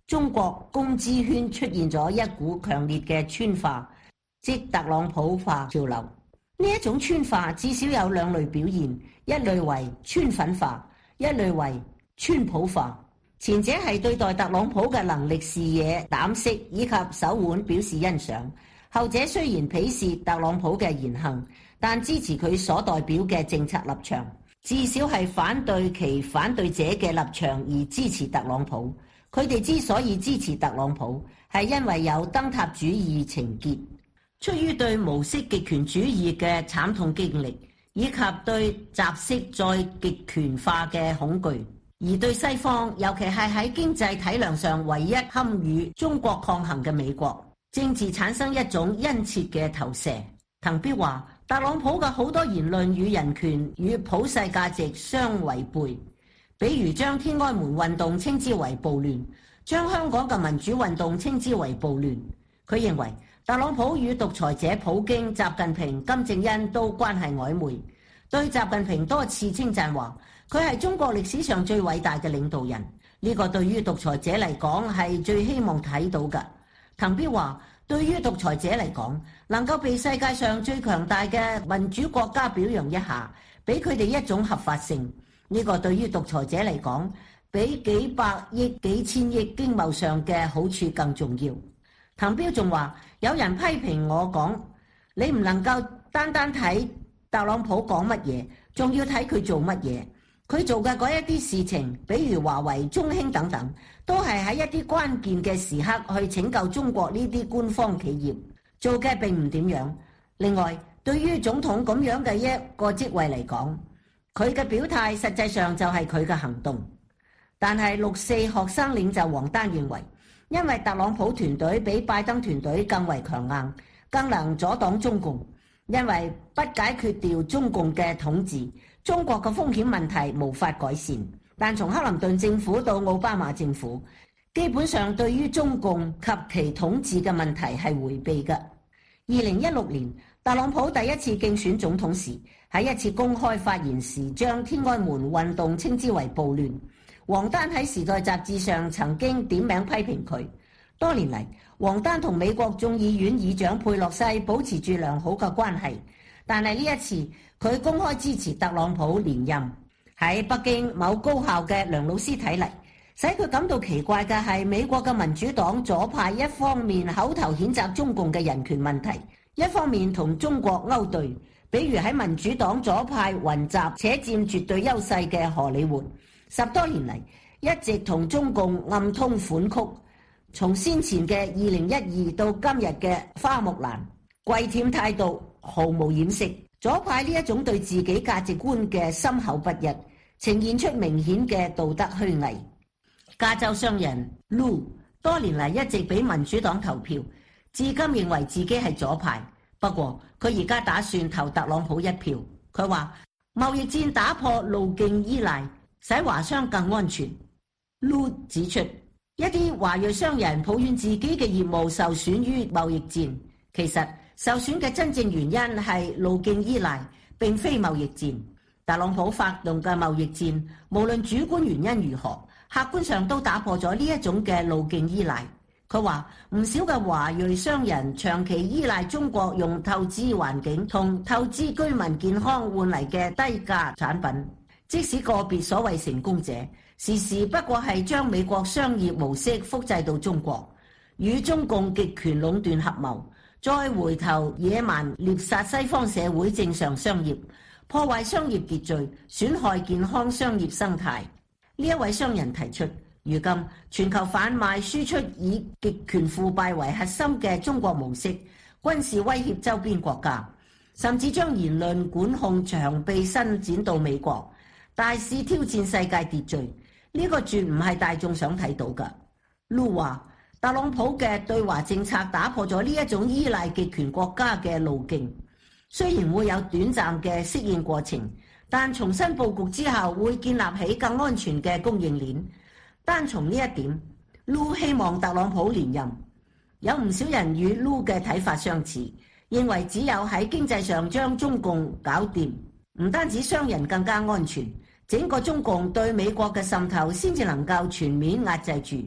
Speaker 5: 中國公知圈出現咗一股強烈嘅川化，即特朗普化潮流。呢一種川化至少有兩類表現，一類為川粉化，一類為川普化。前者係對待特朗普嘅能力、視野、膽識以及手腕表示欣賞，後者雖然鄙視特朗普嘅言行，但支持佢所代表嘅政策立場，至少係反對其反對者嘅立場而支持特朗普。佢哋之所以支持特朗普，係因為有燈塔主義情結，出於對無色極權主義嘅慘痛經歷，以及對集色再極權化嘅恐懼，而對西方，尤其係喺經濟體量上唯一堪與中國抗衡嘅美國，政治產生一種殷切嘅投射。滕彪話，特朗普嘅好多言論與人權與普世價值相違背。比如將天安門運動稱之為暴亂，將香港嘅民主運動稱之為暴亂。佢認為特朗普與獨裁者普京、習近平、金正恩都關係曖昧，對習近平多次稱讚話佢係中國歷史上最偉大嘅領導人。呢個對於獨裁者嚟講係最希望睇到嘅。滕彪話，對於獨裁者嚟講，能夠被世界上最強大嘅民主國家表揚一下，俾佢哋一種合法性。呢個對於獨裁者嚟講，比幾百億、幾千億經貿上嘅好處更重要。滕彪仲話，有人批評我講，你唔能夠單單睇特朗普講乜嘢，仲要睇佢做乜嘢。佢做嘅嗰一啲事情，比如華為、中興等等，都係喺一啲關鍵嘅時刻去拯救中國呢啲官方企業，做嘅並唔點樣。另外，對於總統咁樣嘅一個職位嚟講，佢嘅表態實際上就係佢嘅行動。但係6·4學生領袖王丹認為，因為特朗普團隊比拜登團隊更為強硬，更能阻擋中共，因為不解決掉中共嘅統治，中國嘅風險問題無法改善。但從克林頓政府到奧巴馬政府，基本上對於中共及其統治嘅問題係迴避嘅。2016年，特朗普第一次競選總統時，喺一次公開發言時，將天安門運動稱之為暴亂。王丹喺《時代》雜誌上曾經點名批評佢。多年嚟，王丹同美國眾議院議長佩洛西保持住良好嘅關係，但係呢一次佢公開支持特朗普連任。喺北京某高校嘅梁老師睇嚟，使佢感到奇怪嘅係美國嘅民主黨左派一方面口頭譴責中共嘅人權問題，一方面同中國勾兌。比如喺民主黨左派雲集且佔絕對優勢嘅荷里活，10多年嚟一直同中共暗通款曲，從先前嘅2012到今日嘅花木蘭，跪舔態度毫無掩飾。左派呢一種對自己價值觀嘅心口不一，呈現出明顯嘅道德虛偽。加州商人 Lou 多年嚟一直俾民主黨投票，至今認為自己係左派。不過佢而家打算投特朗普一票。佢話貿易戰打破路徑依賴，使華商更安全。Lou 指出，一啲華裔商人抱怨自己嘅業務受損於貿易戰，其實受損嘅真正原因係路徑依賴，並非貿易戰。特朗普發動嘅貿易戰，無論主觀原因如何，客觀上都打破咗呢一種嘅路徑依賴。佢話唔少嘅華裔商人長期依賴中國用透支環境同透支居民健康換嚟嘅低價產品，即使個別所謂成功者時時不過係將美國商業模式複製到中國，與中共極權壟斷合謀，再回頭野蠻獵殺西方社會正常商業，破壞商業秩序，損害健康商業生態。呢一位商人提出，如今全球販賣輸出以極權腐敗為核心嘅中國模式，軍事威脅周邊國家，甚至將言論管控長臂伸展到美國，大肆挑戰世界秩序。呢個絕唔係大眾想睇到嘅。Lou話，特朗普嘅對華政策打破咗呢一種依賴極權國家嘅路徑，雖然會有短暫嘅適應過程，但重新佈局之後會建立起更安全嘅供應鏈。單從呢一點， Lou 希望特朗普連任。有唔少人與 Lou 嘅睇法相似，認為只有喺經濟上將中共搞掂，唔單止商人更加安全，整個中共對美國嘅滲透先至能夠全面壓制住，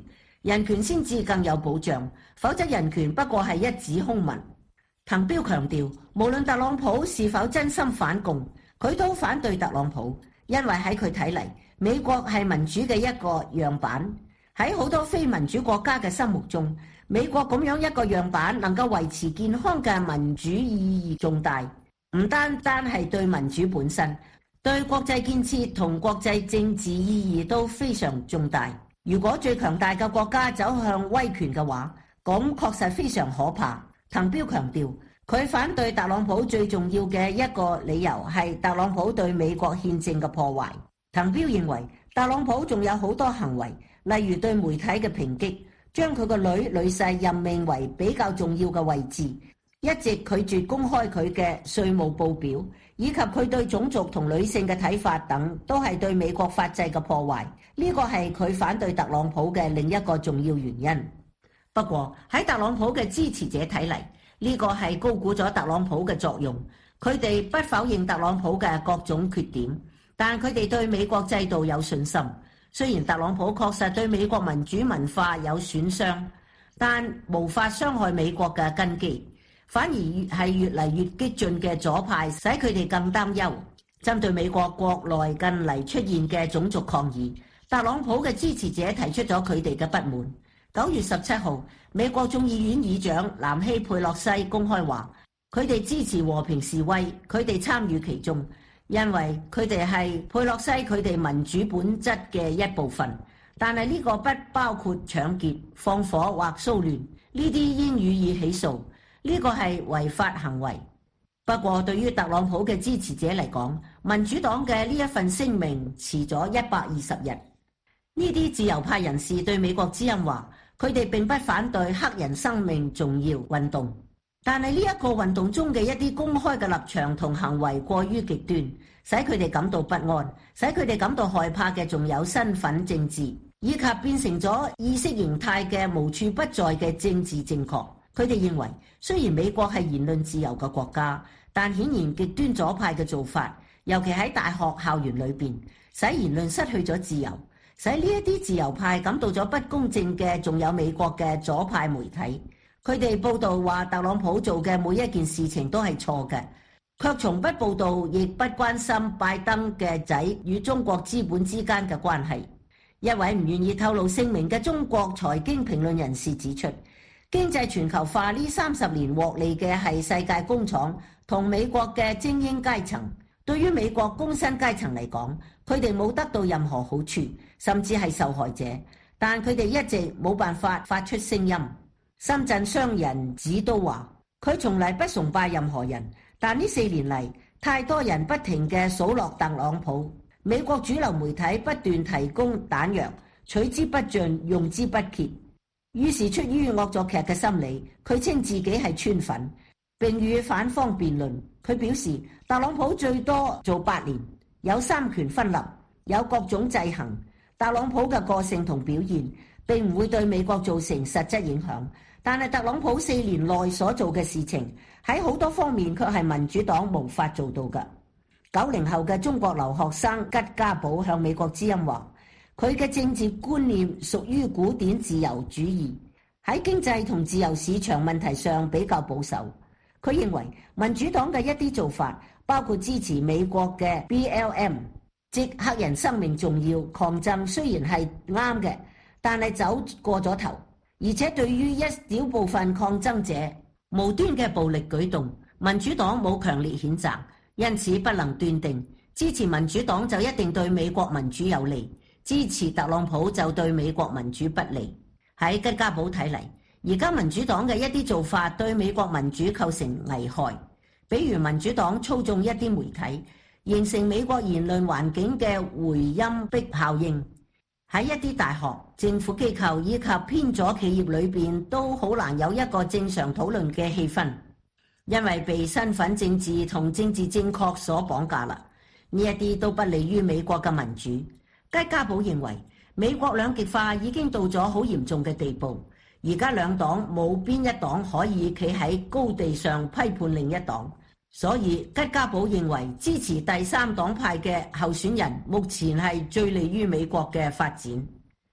Speaker 5: 人權先至更有保障，否則人權不過係一紙空文。滕彪強調，無論特朗普是否真心反共，佢都反對特朗普，因為喺佢睇嚟，美國係民主嘅一個樣板。喺好多非民主國家嘅心目中，美國咁樣一個樣板能夠維持健康嘅民主意義重大，唔單單係對民主本身，對國際建設同國際政治意義都非常重大。如果最強大嘅國家走向威權嘅話，咁確實非常可怕。滕彪強調，佢反對特朗普最重要嘅一個理由係特朗普對美國憲政嘅破壞。滕彪認為，特朗普仲有好多行為，例如對媒體嘅抨擊，將佢個女婿任命為比較重要嘅位置，一直拒絕公開佢嘅稅務報表，以及佢對種族同女性嘅睇法等，都係對美國法制嘅破壞。呢個係佢反對特朗普嘅另一個重要原因。不過喺特朗普嘅支持者睇嚟，呢個係高估咗特朗普嘅作用。佢哋不否認特朗普嘅各種缺點，但佢哋對美國制度有信心。雖然特朗普確實對美國民主文化有損傷，但無法傷害美國嘅根基，反而係越嚟越激進嘅左派使佢哋更擔憂。針對美國國內近嚟出現嘅種族抗議，特朗普嘅支持者提出咗佢哋嘅不滿。9月17號，美國眾議院議長南希佩洛西公開話，佢哋支持和平示威，佢哋參與其中，因為佢哋係佩洛西佢哋民主本質嘅一部分。但係呢個不包括搶劫、放火或騷亂，呢啲應予以起訴，呢個係違法行為。不過對於特朗普嘅支持者嚟講，民主黨嘅呢一份聲明遲咗120日。呢啲自由派人士對美國之音話，佢哋並不反對黑人生命重要運動，但係呢一個運動中嘅一啲公開嘅立場同行為過於極端，使佢哋感到不安，使佢哋感到害怕嘅仲有身份政治，以及變成咗意識形態嘅無處不在嘅政治正確。佢哋認為，雖然美國係言論自由嘅國家，但顯然極端左派嘅做法，尤其喺大學校園裏邊，使言論失去咗自由。使呢一啲自由派感到咗不公正嘅，仲有美國嘅左派媒體，佢哋報道話特朗普做嘅每一件事情都係錯嘅，卻從不報道亦不關心拜登嘅仔與中國資本之間嘅關係。一位唔願意透露姓名嘅中國財經評論人士指出，經濟全球化呢30年獲利嘅係世界工廠同美國嘅精英階層，對於美國工薪階層嚟講，佢哋冇得到任何好處，甚至係受害者，但佢哋一直冇辦法發出聲音。深圳商人子都話，佢從來不崇拜任何人，但呢4年嚟，太多人不停嘅數落特朗普。美國主流媒體不斷提供彈藥，取之不盡，用之不竭。於是出於惡作劇嘅心理，佢稱自己係川粉，並與反方辯論。佢表示，特朗普最多做8年，有三權分立，有各種制衡。特朗普嘅個性同表現並唔會對美國造成實質影響，但係特朗普4年內所做嘅事情喺好多方面卻係民主黨無法做到嘅。90後嘅中國留學生吉家寶向美國之音話，佢嘅政治觀念屬於古典自由主義，喺經濟同自由市場問題上比較保守。佢認為民主黨嘅一啲做法，包括支持美國嘅 BLM， 即黑人生命重要抗爭，雖然係啱嘅，但係走過咗頭，而且對於一小部分抗爭者無端嘅暴力舉動，民主黨冇強烈譴責，因此不能斷定支持民主黨就一定對美國民主有利，支持特朗普就對美國民主不利。喺吉家寶睇嚟，而家民主黨嘅一啲做法對美國民主構成危害，比如民主黨操縱一啲媒體，形成美國言論環境嘅回音壁效應。喺一啲大學、政府機構以及偏左企業裏邊，都好難有一個正常討論嘅氣氛，因為被身份政治同政治正確所綁架啦。呢一啲都不利於美國嘅民主。吉家寶認為，美國兩極化已經到咗好嚴重嘅地步。而家兩黨冇邊一黨可以企喺高地上批判另一黨，所以吉家寶認為支持第三黨派嘅候選人目前係最利於美國嘅發展。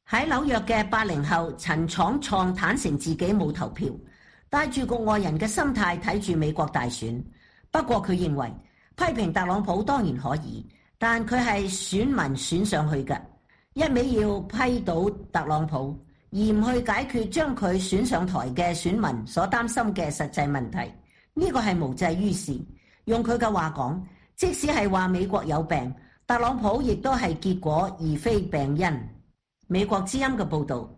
Speaker 5: 喺紐約嘅80後陳闖創坦承自己冇投票，帶住局外人嘅心態睇住美國大選。不過佢認為批評特朗普當然可以，但佢係選民選上去嘅，一味要批倒特朗普，而唔去解決將佢選上台嘅選民所擔心嘅實際問題，呢個係無濟於事。用佢嘅話講，即使係話美國有病，特朗普亦都係結果而非病因。美國之音嘅報導。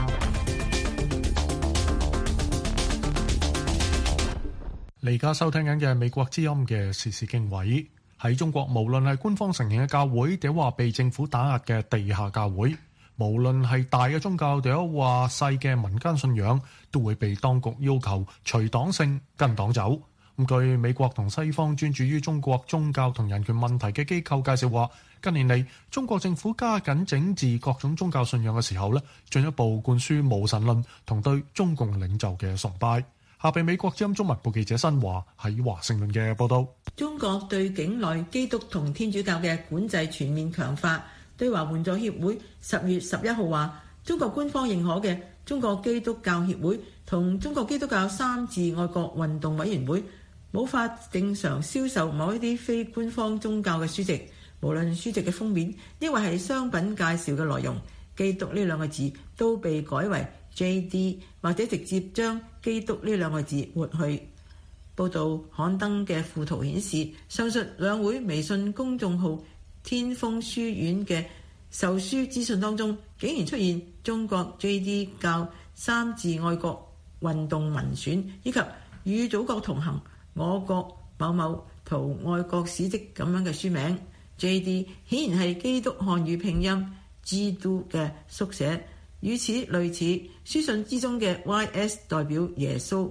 Speaker 3: 你而家收聽緊嘅美國之音嘅時事經緯。喺中國，無論係官方承認嘅教會，定話被政府打壓嘅地下教會，無論係大嘅宗教，定話細嘅民間信仰，都會被當局要求除黨性跟黨走。咁據美國同西方專注於中國宗教同人權問題嘅機構介紹話，近年嚟中國政府加緊整治各種宗教信仰嘅時候進一步灌輸無神論同對中共領袖嘅崇拜。下被美國之音中文部記者新華喺華盛頓嘅報道。
Speaker 4: 中國對境內基督同天主教嘅管制全面強化。對華援助協會10月11號話，中國官方認可嘅中國基督教協會同中國基督教三自愛國運動委員會無法正常銷售某一啲非官方宗教嘅書籍，無論書籍嘅封面抑或係商品介紹嘅內容，基督呢兩個字都被改為 JD 或者直接將基督呢兩個字抹去。報道刊登嘅附圖顯示，上述兩會微信公眾號天風書院嘅售書資訊當中，竟然出現中國 JD 教三自愛國運動民選以及與祖國同行我國某某圖愛國史跡咁樣嘅書名。 JD 顯然係基督漢語拼音基督嘅縮寫，與此類似，書信之中嘅 YS 代表耶穌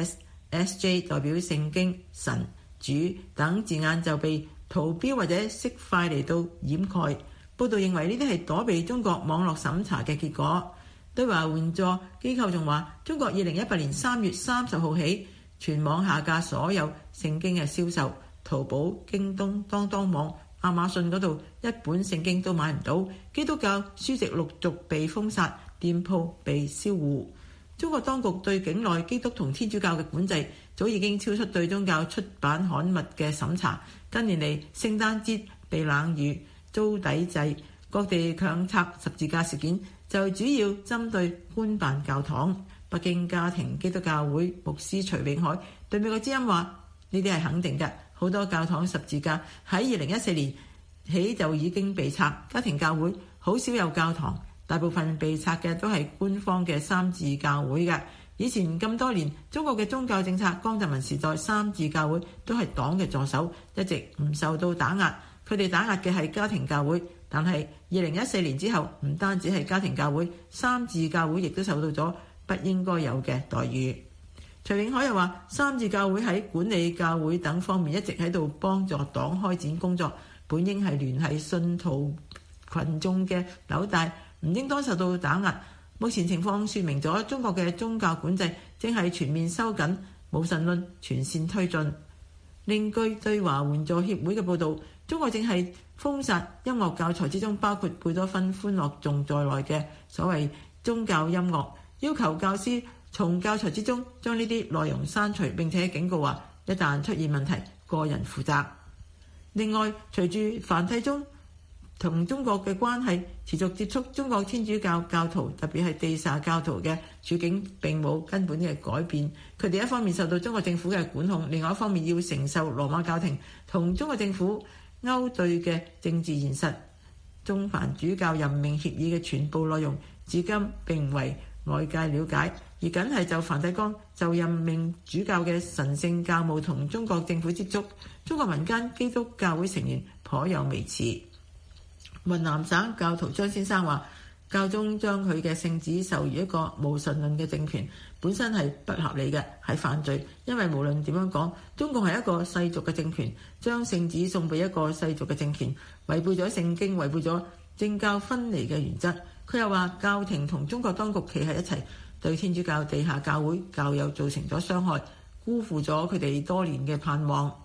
Speaker 4: YS、SJ 代表聖經、神、主等字眼就被圖標或者色塊嚟到掩蓋。報道認為呢啲係躲避中國網絡審查嘅結果。對華援助機構仲話，中國2018年3月30號起全網下架所有聖經嘅銷售，淘寶、京東、當當網、亞馬遜嗰度一本聖經都買唔到，基督教書籍陸續被封殺，店鋪被銷戶。中國當局對境內基督同天主教嘅管制早已經超出對宗教出版刊物嘅審查。近年嚟，聖誕節被冷遇、遭抵制，各地強拆十字架事件就主要針對官辦教堂。北京家庭基督教會牧師徐永海對美國之音話：呢啲係肯定嘅，好多教堂十字架喺2014年起就已經被拆，家庭教會好少有教堂，大部分被拆嘅都係官方嘅三自教會嘅。以前咁多年，中國嘅宗教政策，江澤民時代三自教會都係黨嘅助手，一直唔受到打壓。佢哋打壓嘅係家庭教會，但係2014年之後，唔單止係家庭教會，三自教會亦都受到咗不應該有嘅待遇。徐永海又話，三自教會喺管理教會等方面一直喺度幫助黨開展工作，本應係聯繫信徒群眾嘅紐帶，唔應當受到打壓。目前情況說明咗中國嘅宗教管制正係全面收緊，無神論全線推進。另據對華援助協會嘅報導，中國正係封殺音樂教材之中包括貝多芬歡樂頌在內嘅所謂宗教音樂，要求教師從教材之中將呢啲內容刪除，並且警告話一旦出現問題，個人負責。另外，隨住繁體中同中國嘅關係持續接觸，中國天主教教徒特別係地撒教徒嘅處境並冇根本嘅改變。佢哋一方面受到中國政府嘅管控，另外一方面要承受羅馬教廷同中國政府勾兌嘅政治現實。中梵主教任命協議嘅全部內容至今並唔為外界了解，而僅係就梵蒂岡就任命主教嘅神聖教務同中國政府接觸，中國民間基督教會成員頗有微詞。雲南省教徒張先生話，教宗將佢嘅聖旨授予一個無神論嘅政權，本身係不合理嘅，係犯罪。因為無論點樣講，中共係一個世俗嘅政權，將聖旨送俾一個世俗嘅政權，違背咗聖經，違背咗政教分離嘅原則。佢又話，教廷同中國當局企喺一齊，對天主教地下教會教友造成咗傷害，辜負咗佢哋多年嘅盼望。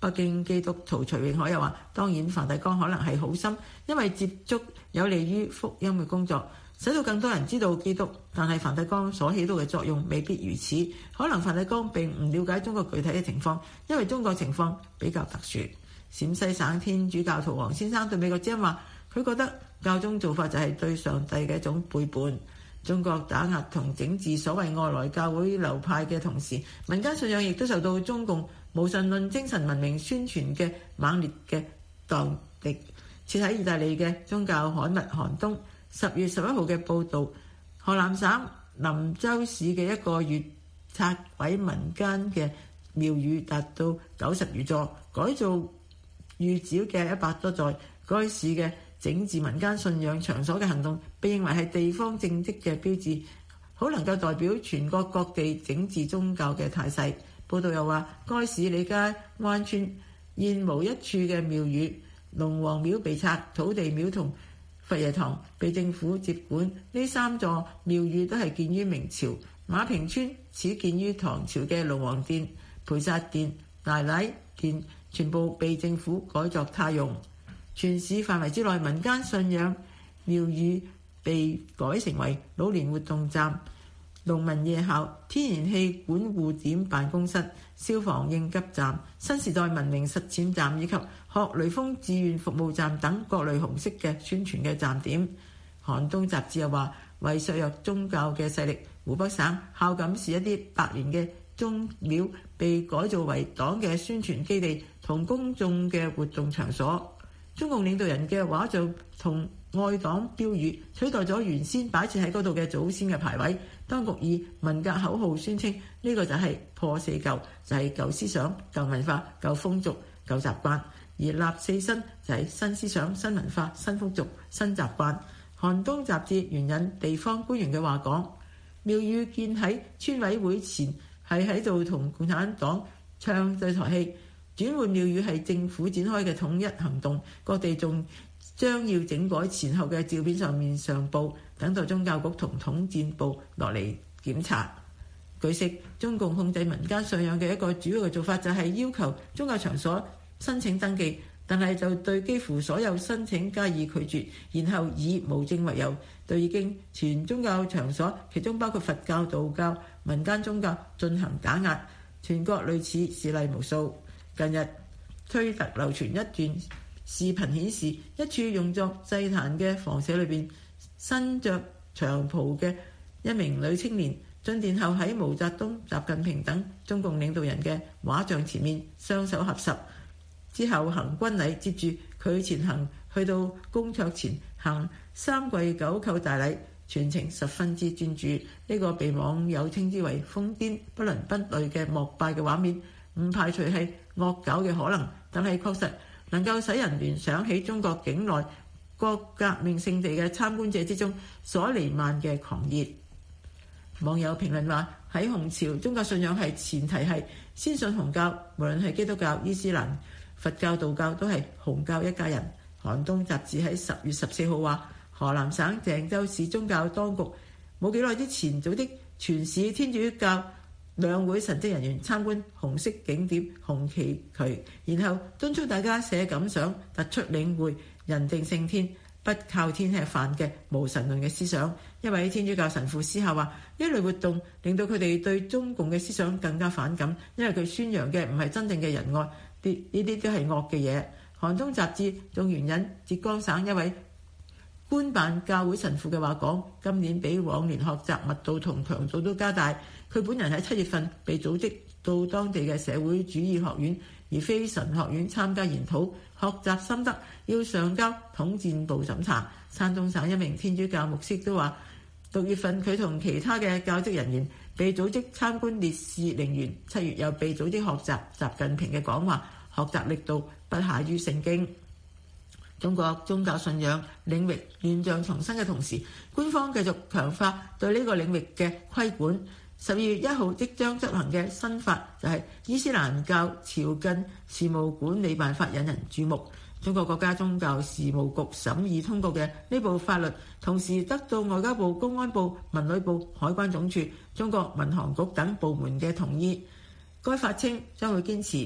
Speaker 4: 北京基督徒徐永海又話：當然梵蒂岡可能係好心，因為接觸有利於福音嘅工作，使到更多人知道基督。但係梵蒂岡所起到嘅作用未必如此，可能梵蒂岡並唔了解中國具體嘅情況，因為中國情況比較特殊。陝西省天主教徒黃先生對美國之音話：佢覺得教宗做法就係對上帝嘅一種背叛。中國打壓同整治所謂外來教會流派嘅同時，民間信仰亦都受到中共無神論精神文明宣傳嘅猛烈嘅當敵。設喺意大利嘅宗教刊物《寒冬》10月11號嘅報導，河南省臨州市嘅一個月拆毀民間嘅廟宇達到90餘座，改造預繳嘅100多座。該市嘅整治民間信仰場所嘅行動被認為係地方政績嘅標誌，好能夠代表全國各地整治宗教嘅態勢。報道又話，該市李家灣村現無一處嘅廟宇，龍王廟被拆，土地廟同佛爺堂被政府接管。呢3座廟宇都係建於明朝。馬平村始建於唐朝嘅龍王殿、菩薩殿、大禮殿全部被政府改作他用。全市範圍之內，民間信仰廟宇被改成為老年活動站、農民夜校、天然氣管護點辦公室、消防應急站、新時代文明實踐站以及學雷鋒志願服務站等各類紅色嘅宣傳嘅站點。寒冬雜誌又話，為削弱宗教嘅勢力，湖北省孝感市一啲百年嘅宗廟被改造為黨嘅宣傳基地同公眾嘅活動場所。中共領導人嘅畫像同愛黨標語取代咗原先擺設喺嗰度嘅祖先嘅牌位。當局以文革口號宣稱呢個就係破四舊，就係舊思想、舊文化、舊風俗、舊習慣；而立四新就係新思想、新文化、新風俗、新習慣。寒冬雜誌援引地方官員嘅話講，廟宇建喺村委會前係喺度同共產黨唱對台戲。轉換廟宇係政府展開嘅統一行動，各地仲將要整改前後嘅照片上面上報，等待宗教局同統戰部落嚟檢查。據悉，中共控制民間信仰嘅一個主要嘅做法就係要求宗教場所申請登記，但係就對幾乎所有申請加以拒絕，然後以無證為由對已經全宗教場所，其中包括佛教、道教、民間宗教進行打壓。全國類似事例無數。近日推特流傳一段視頻顯示，一處用作祭壇嘅房舍裏邊，身着長袍嘅一名女青年進殿後喺毛澤東、習近平等中共領導人嘅畫像前面雙手合十，之後行軍禮，接住佢前行去到公桌前行3跪9叩大禮，全程十分之專注。呢個被網友稱之為瘋癲不倫不類嘅膜拜嘅畫面，唔排除係惡搞嘅可能，但係確實能夠使人聯想起中國境內各革命聖地嘅參觀者之中所瀰漫嘅狂熱。網友評論話，喺紅朝，宗教信仰係前提係先信紅教，無論係基督教、伊斯蘭、佛教、道教都係紅教一家人。寒冬雜誌喺10月14號話，河南省鄭州市宗教當局冇幾耐之前組織全市天主教兩會神職人員參觀紅色景點紅旗渠，然後敦促大家寫感想，突出領會人定勝天、不靠天吃飯嘅無神論嘅思想。一位天主教神父私下話，呢類活動令到佢哋對中共嘅思想更加反感，因為佢宣揚嘅唔係真正嘅仁愛，呢啲都係惡嘅嘢。寒冬雜誌仲援引浙江省一位官辦教會神父嘅話講，今年比往年學習密度同強度都加大。佢本人喺7月份被組織到當地嘅社會主義學院，而非神學院參加研討學習心得，要上交統戰部審查。山東省一名天主教牧師都話，6月份佢同其他嘅教職人員被組織參觀烈士陵園，7月又被組織學習習近平嘅講話，學習力度不下於聖經。中國宗教信仰領域亂象叢生嘅同時，官方繼續強化對呢個領域嘅規管。12月1號即將執行嘅新法就係伊斯蘭教朝覲事務管理辦法引人注目。中國國家宗教事務局審議通過嘅呢部法律，同時得到外交部、公安部、文旅部、海關總署、中國民航局等部門嘅同意。該法稱將會堅持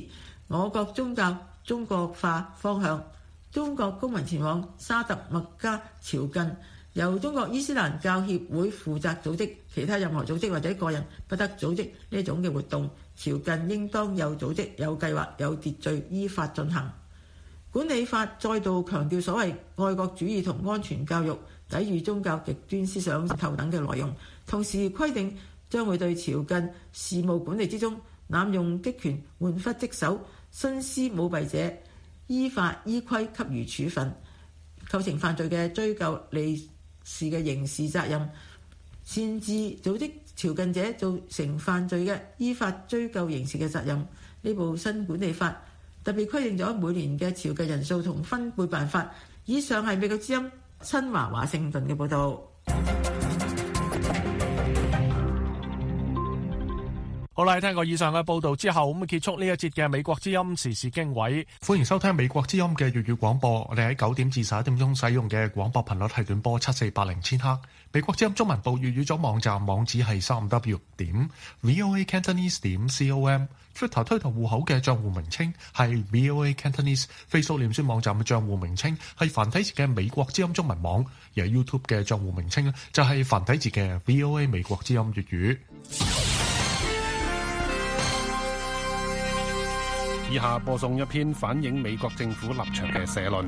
Speaker 4: 我國宗教中國化方向，中國公民前往沙特麥加朝覲，由中國伊斯蘭教協會負責組織，其他任何組織或者個人不得組織呢種嘅活動。朝覲應當有組織、有計劃、有秩序、依法進行。管理法再度強調所謂愛國主義同安全教育，抵禦宗教極端思想滲透等嘅內容，同時規定將會對朝覲事務管理之中濫用職權、玩忽職守、徇私舞弊者，依法依規給予處分，構成犯罪嘅追究利是嘅刑事責任；擅自組織朝覲者造成犯罪嘅，依法追究刑事嘅責任。呢部新管理法特別規定咗每年嘅朝覲人數同分配辦法。以上係美國之音新華華盛頓嘅報導。
Speaker 1: 好啦，聽過以上嘅報導之後，咁結束呢一節嘅美國之音時事經緯。
Speaker 3: 歡迎收聽美國之音嘅粵語廣播。我哋喺9點至11點鐘使用嘅廣播頻率係短波7480千赫。美國之音中文部粵語組網站網址係3w.voacantonese.com。Twitter 推特戶口嘅帳戶名稱係 VOA Cantonese。Facebook 臉書網站嘅帳戶名稱係繁體字嘅美國之音中文網。而 YouTube 嘅帳戶名稱就係繁體字嘅 VOA 美國之音粵語。
Speaker 8: 以下播送一篇反映美國政府立場嘅社論。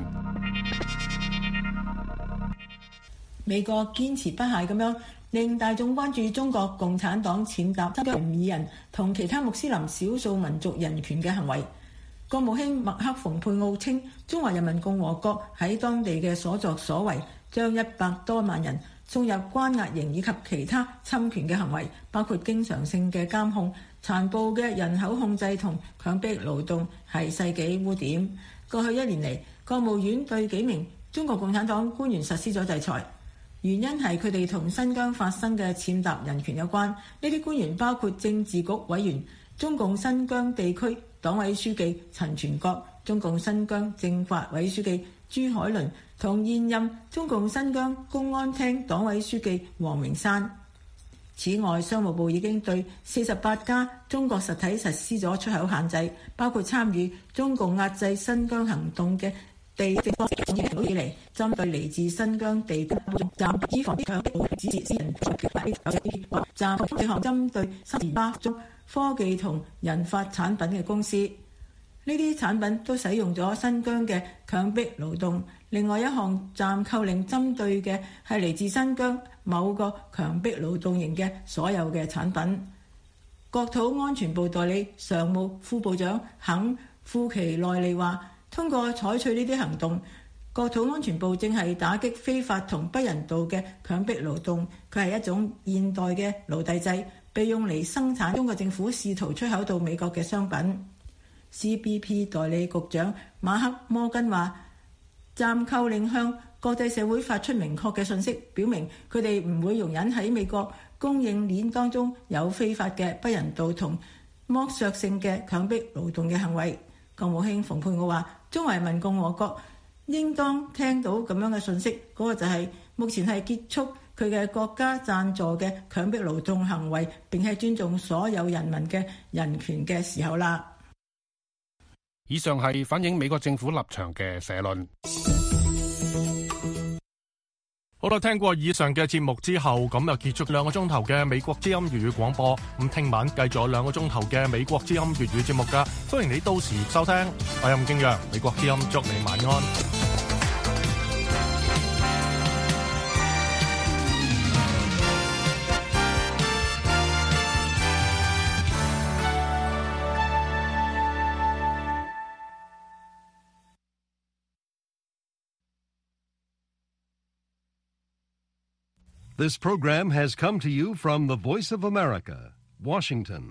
Speaker 4: 美國堅持不懈咁樣令大眾關注中國共產黨踐踏新疆維吾爾人同其他穆斯林少數民族人權嘅行為。國務卿麥克馮佩奧稱，中華人民共和國喺當地嘅所作所為，將100多萬人送入關押營以及其他侵權嘅行為，包括經常性嘅監控、殘暴嘅人口控制同強迫勞動，係世紀污點。過去1年嚟，國務院對幾名中國共產黨官員實施咗制裁，原因係佢哋同新疆發生嘅踐踏人權有關。呢啲官員包括政治局委員、中共新疆地區黨委書記陳全國、中共新疆政法委書記朱海倫同現任中共新疆公安廳黨委書記王明山。此外，商務部已經對48家中國實體實施咗出口限制，包括參與中共壓制新疆行動嘅地政方面以嚟，針對嚟自新疆地區暫依防強迫指示私人暫放幾項針對38宗科技同人發產品嘅公司，呢啲產品都使用咗新疆嘅強迫勞動。另外一項暫扣令針對嘅係嚟自新疆某個強迫勞動營嘅所有嘅產品。國土安全部代理常務副部長肯庫奇內利話，通過採取呢啲行動，國土安全部正係打擊非法同不人道嘅強迫勞動，佢係一種現代嘅奴隸制，被用嚟生產中國政府試圖出口到美國嘅商品。CBP 代理局長馬克摩根話，暫扣令向國際社會發出明確嘅信息，表明佢哋唔會容忍喺美國供應鏈當中有非法嘅不人道同剝削性嘅強迫勞動嘅行為。國務卿蓬佩奧話，中華人民共和國應當聽到咁樣嘅信息，嗰個就係目前係結束佢嘅國家贊助嘅強迫勞動行為，並且尊重所有人民嘅人權嘅時候啦。
Speaker 8: 以上係反映美國政府立場嘅社論。
Speaker 1: 好啦，聽過以上嘅節目之後，咁就結束2個鐘頭嘅美國之音粵語廣播。咁聽晚繼續有2個鐘頭嘅美國之音粵語節目噶，歡迎你到時收聽。我係吳敬陽，美國之音祝你晚安。
Speaker 9: This program has come to you from the Voice of America, Washington.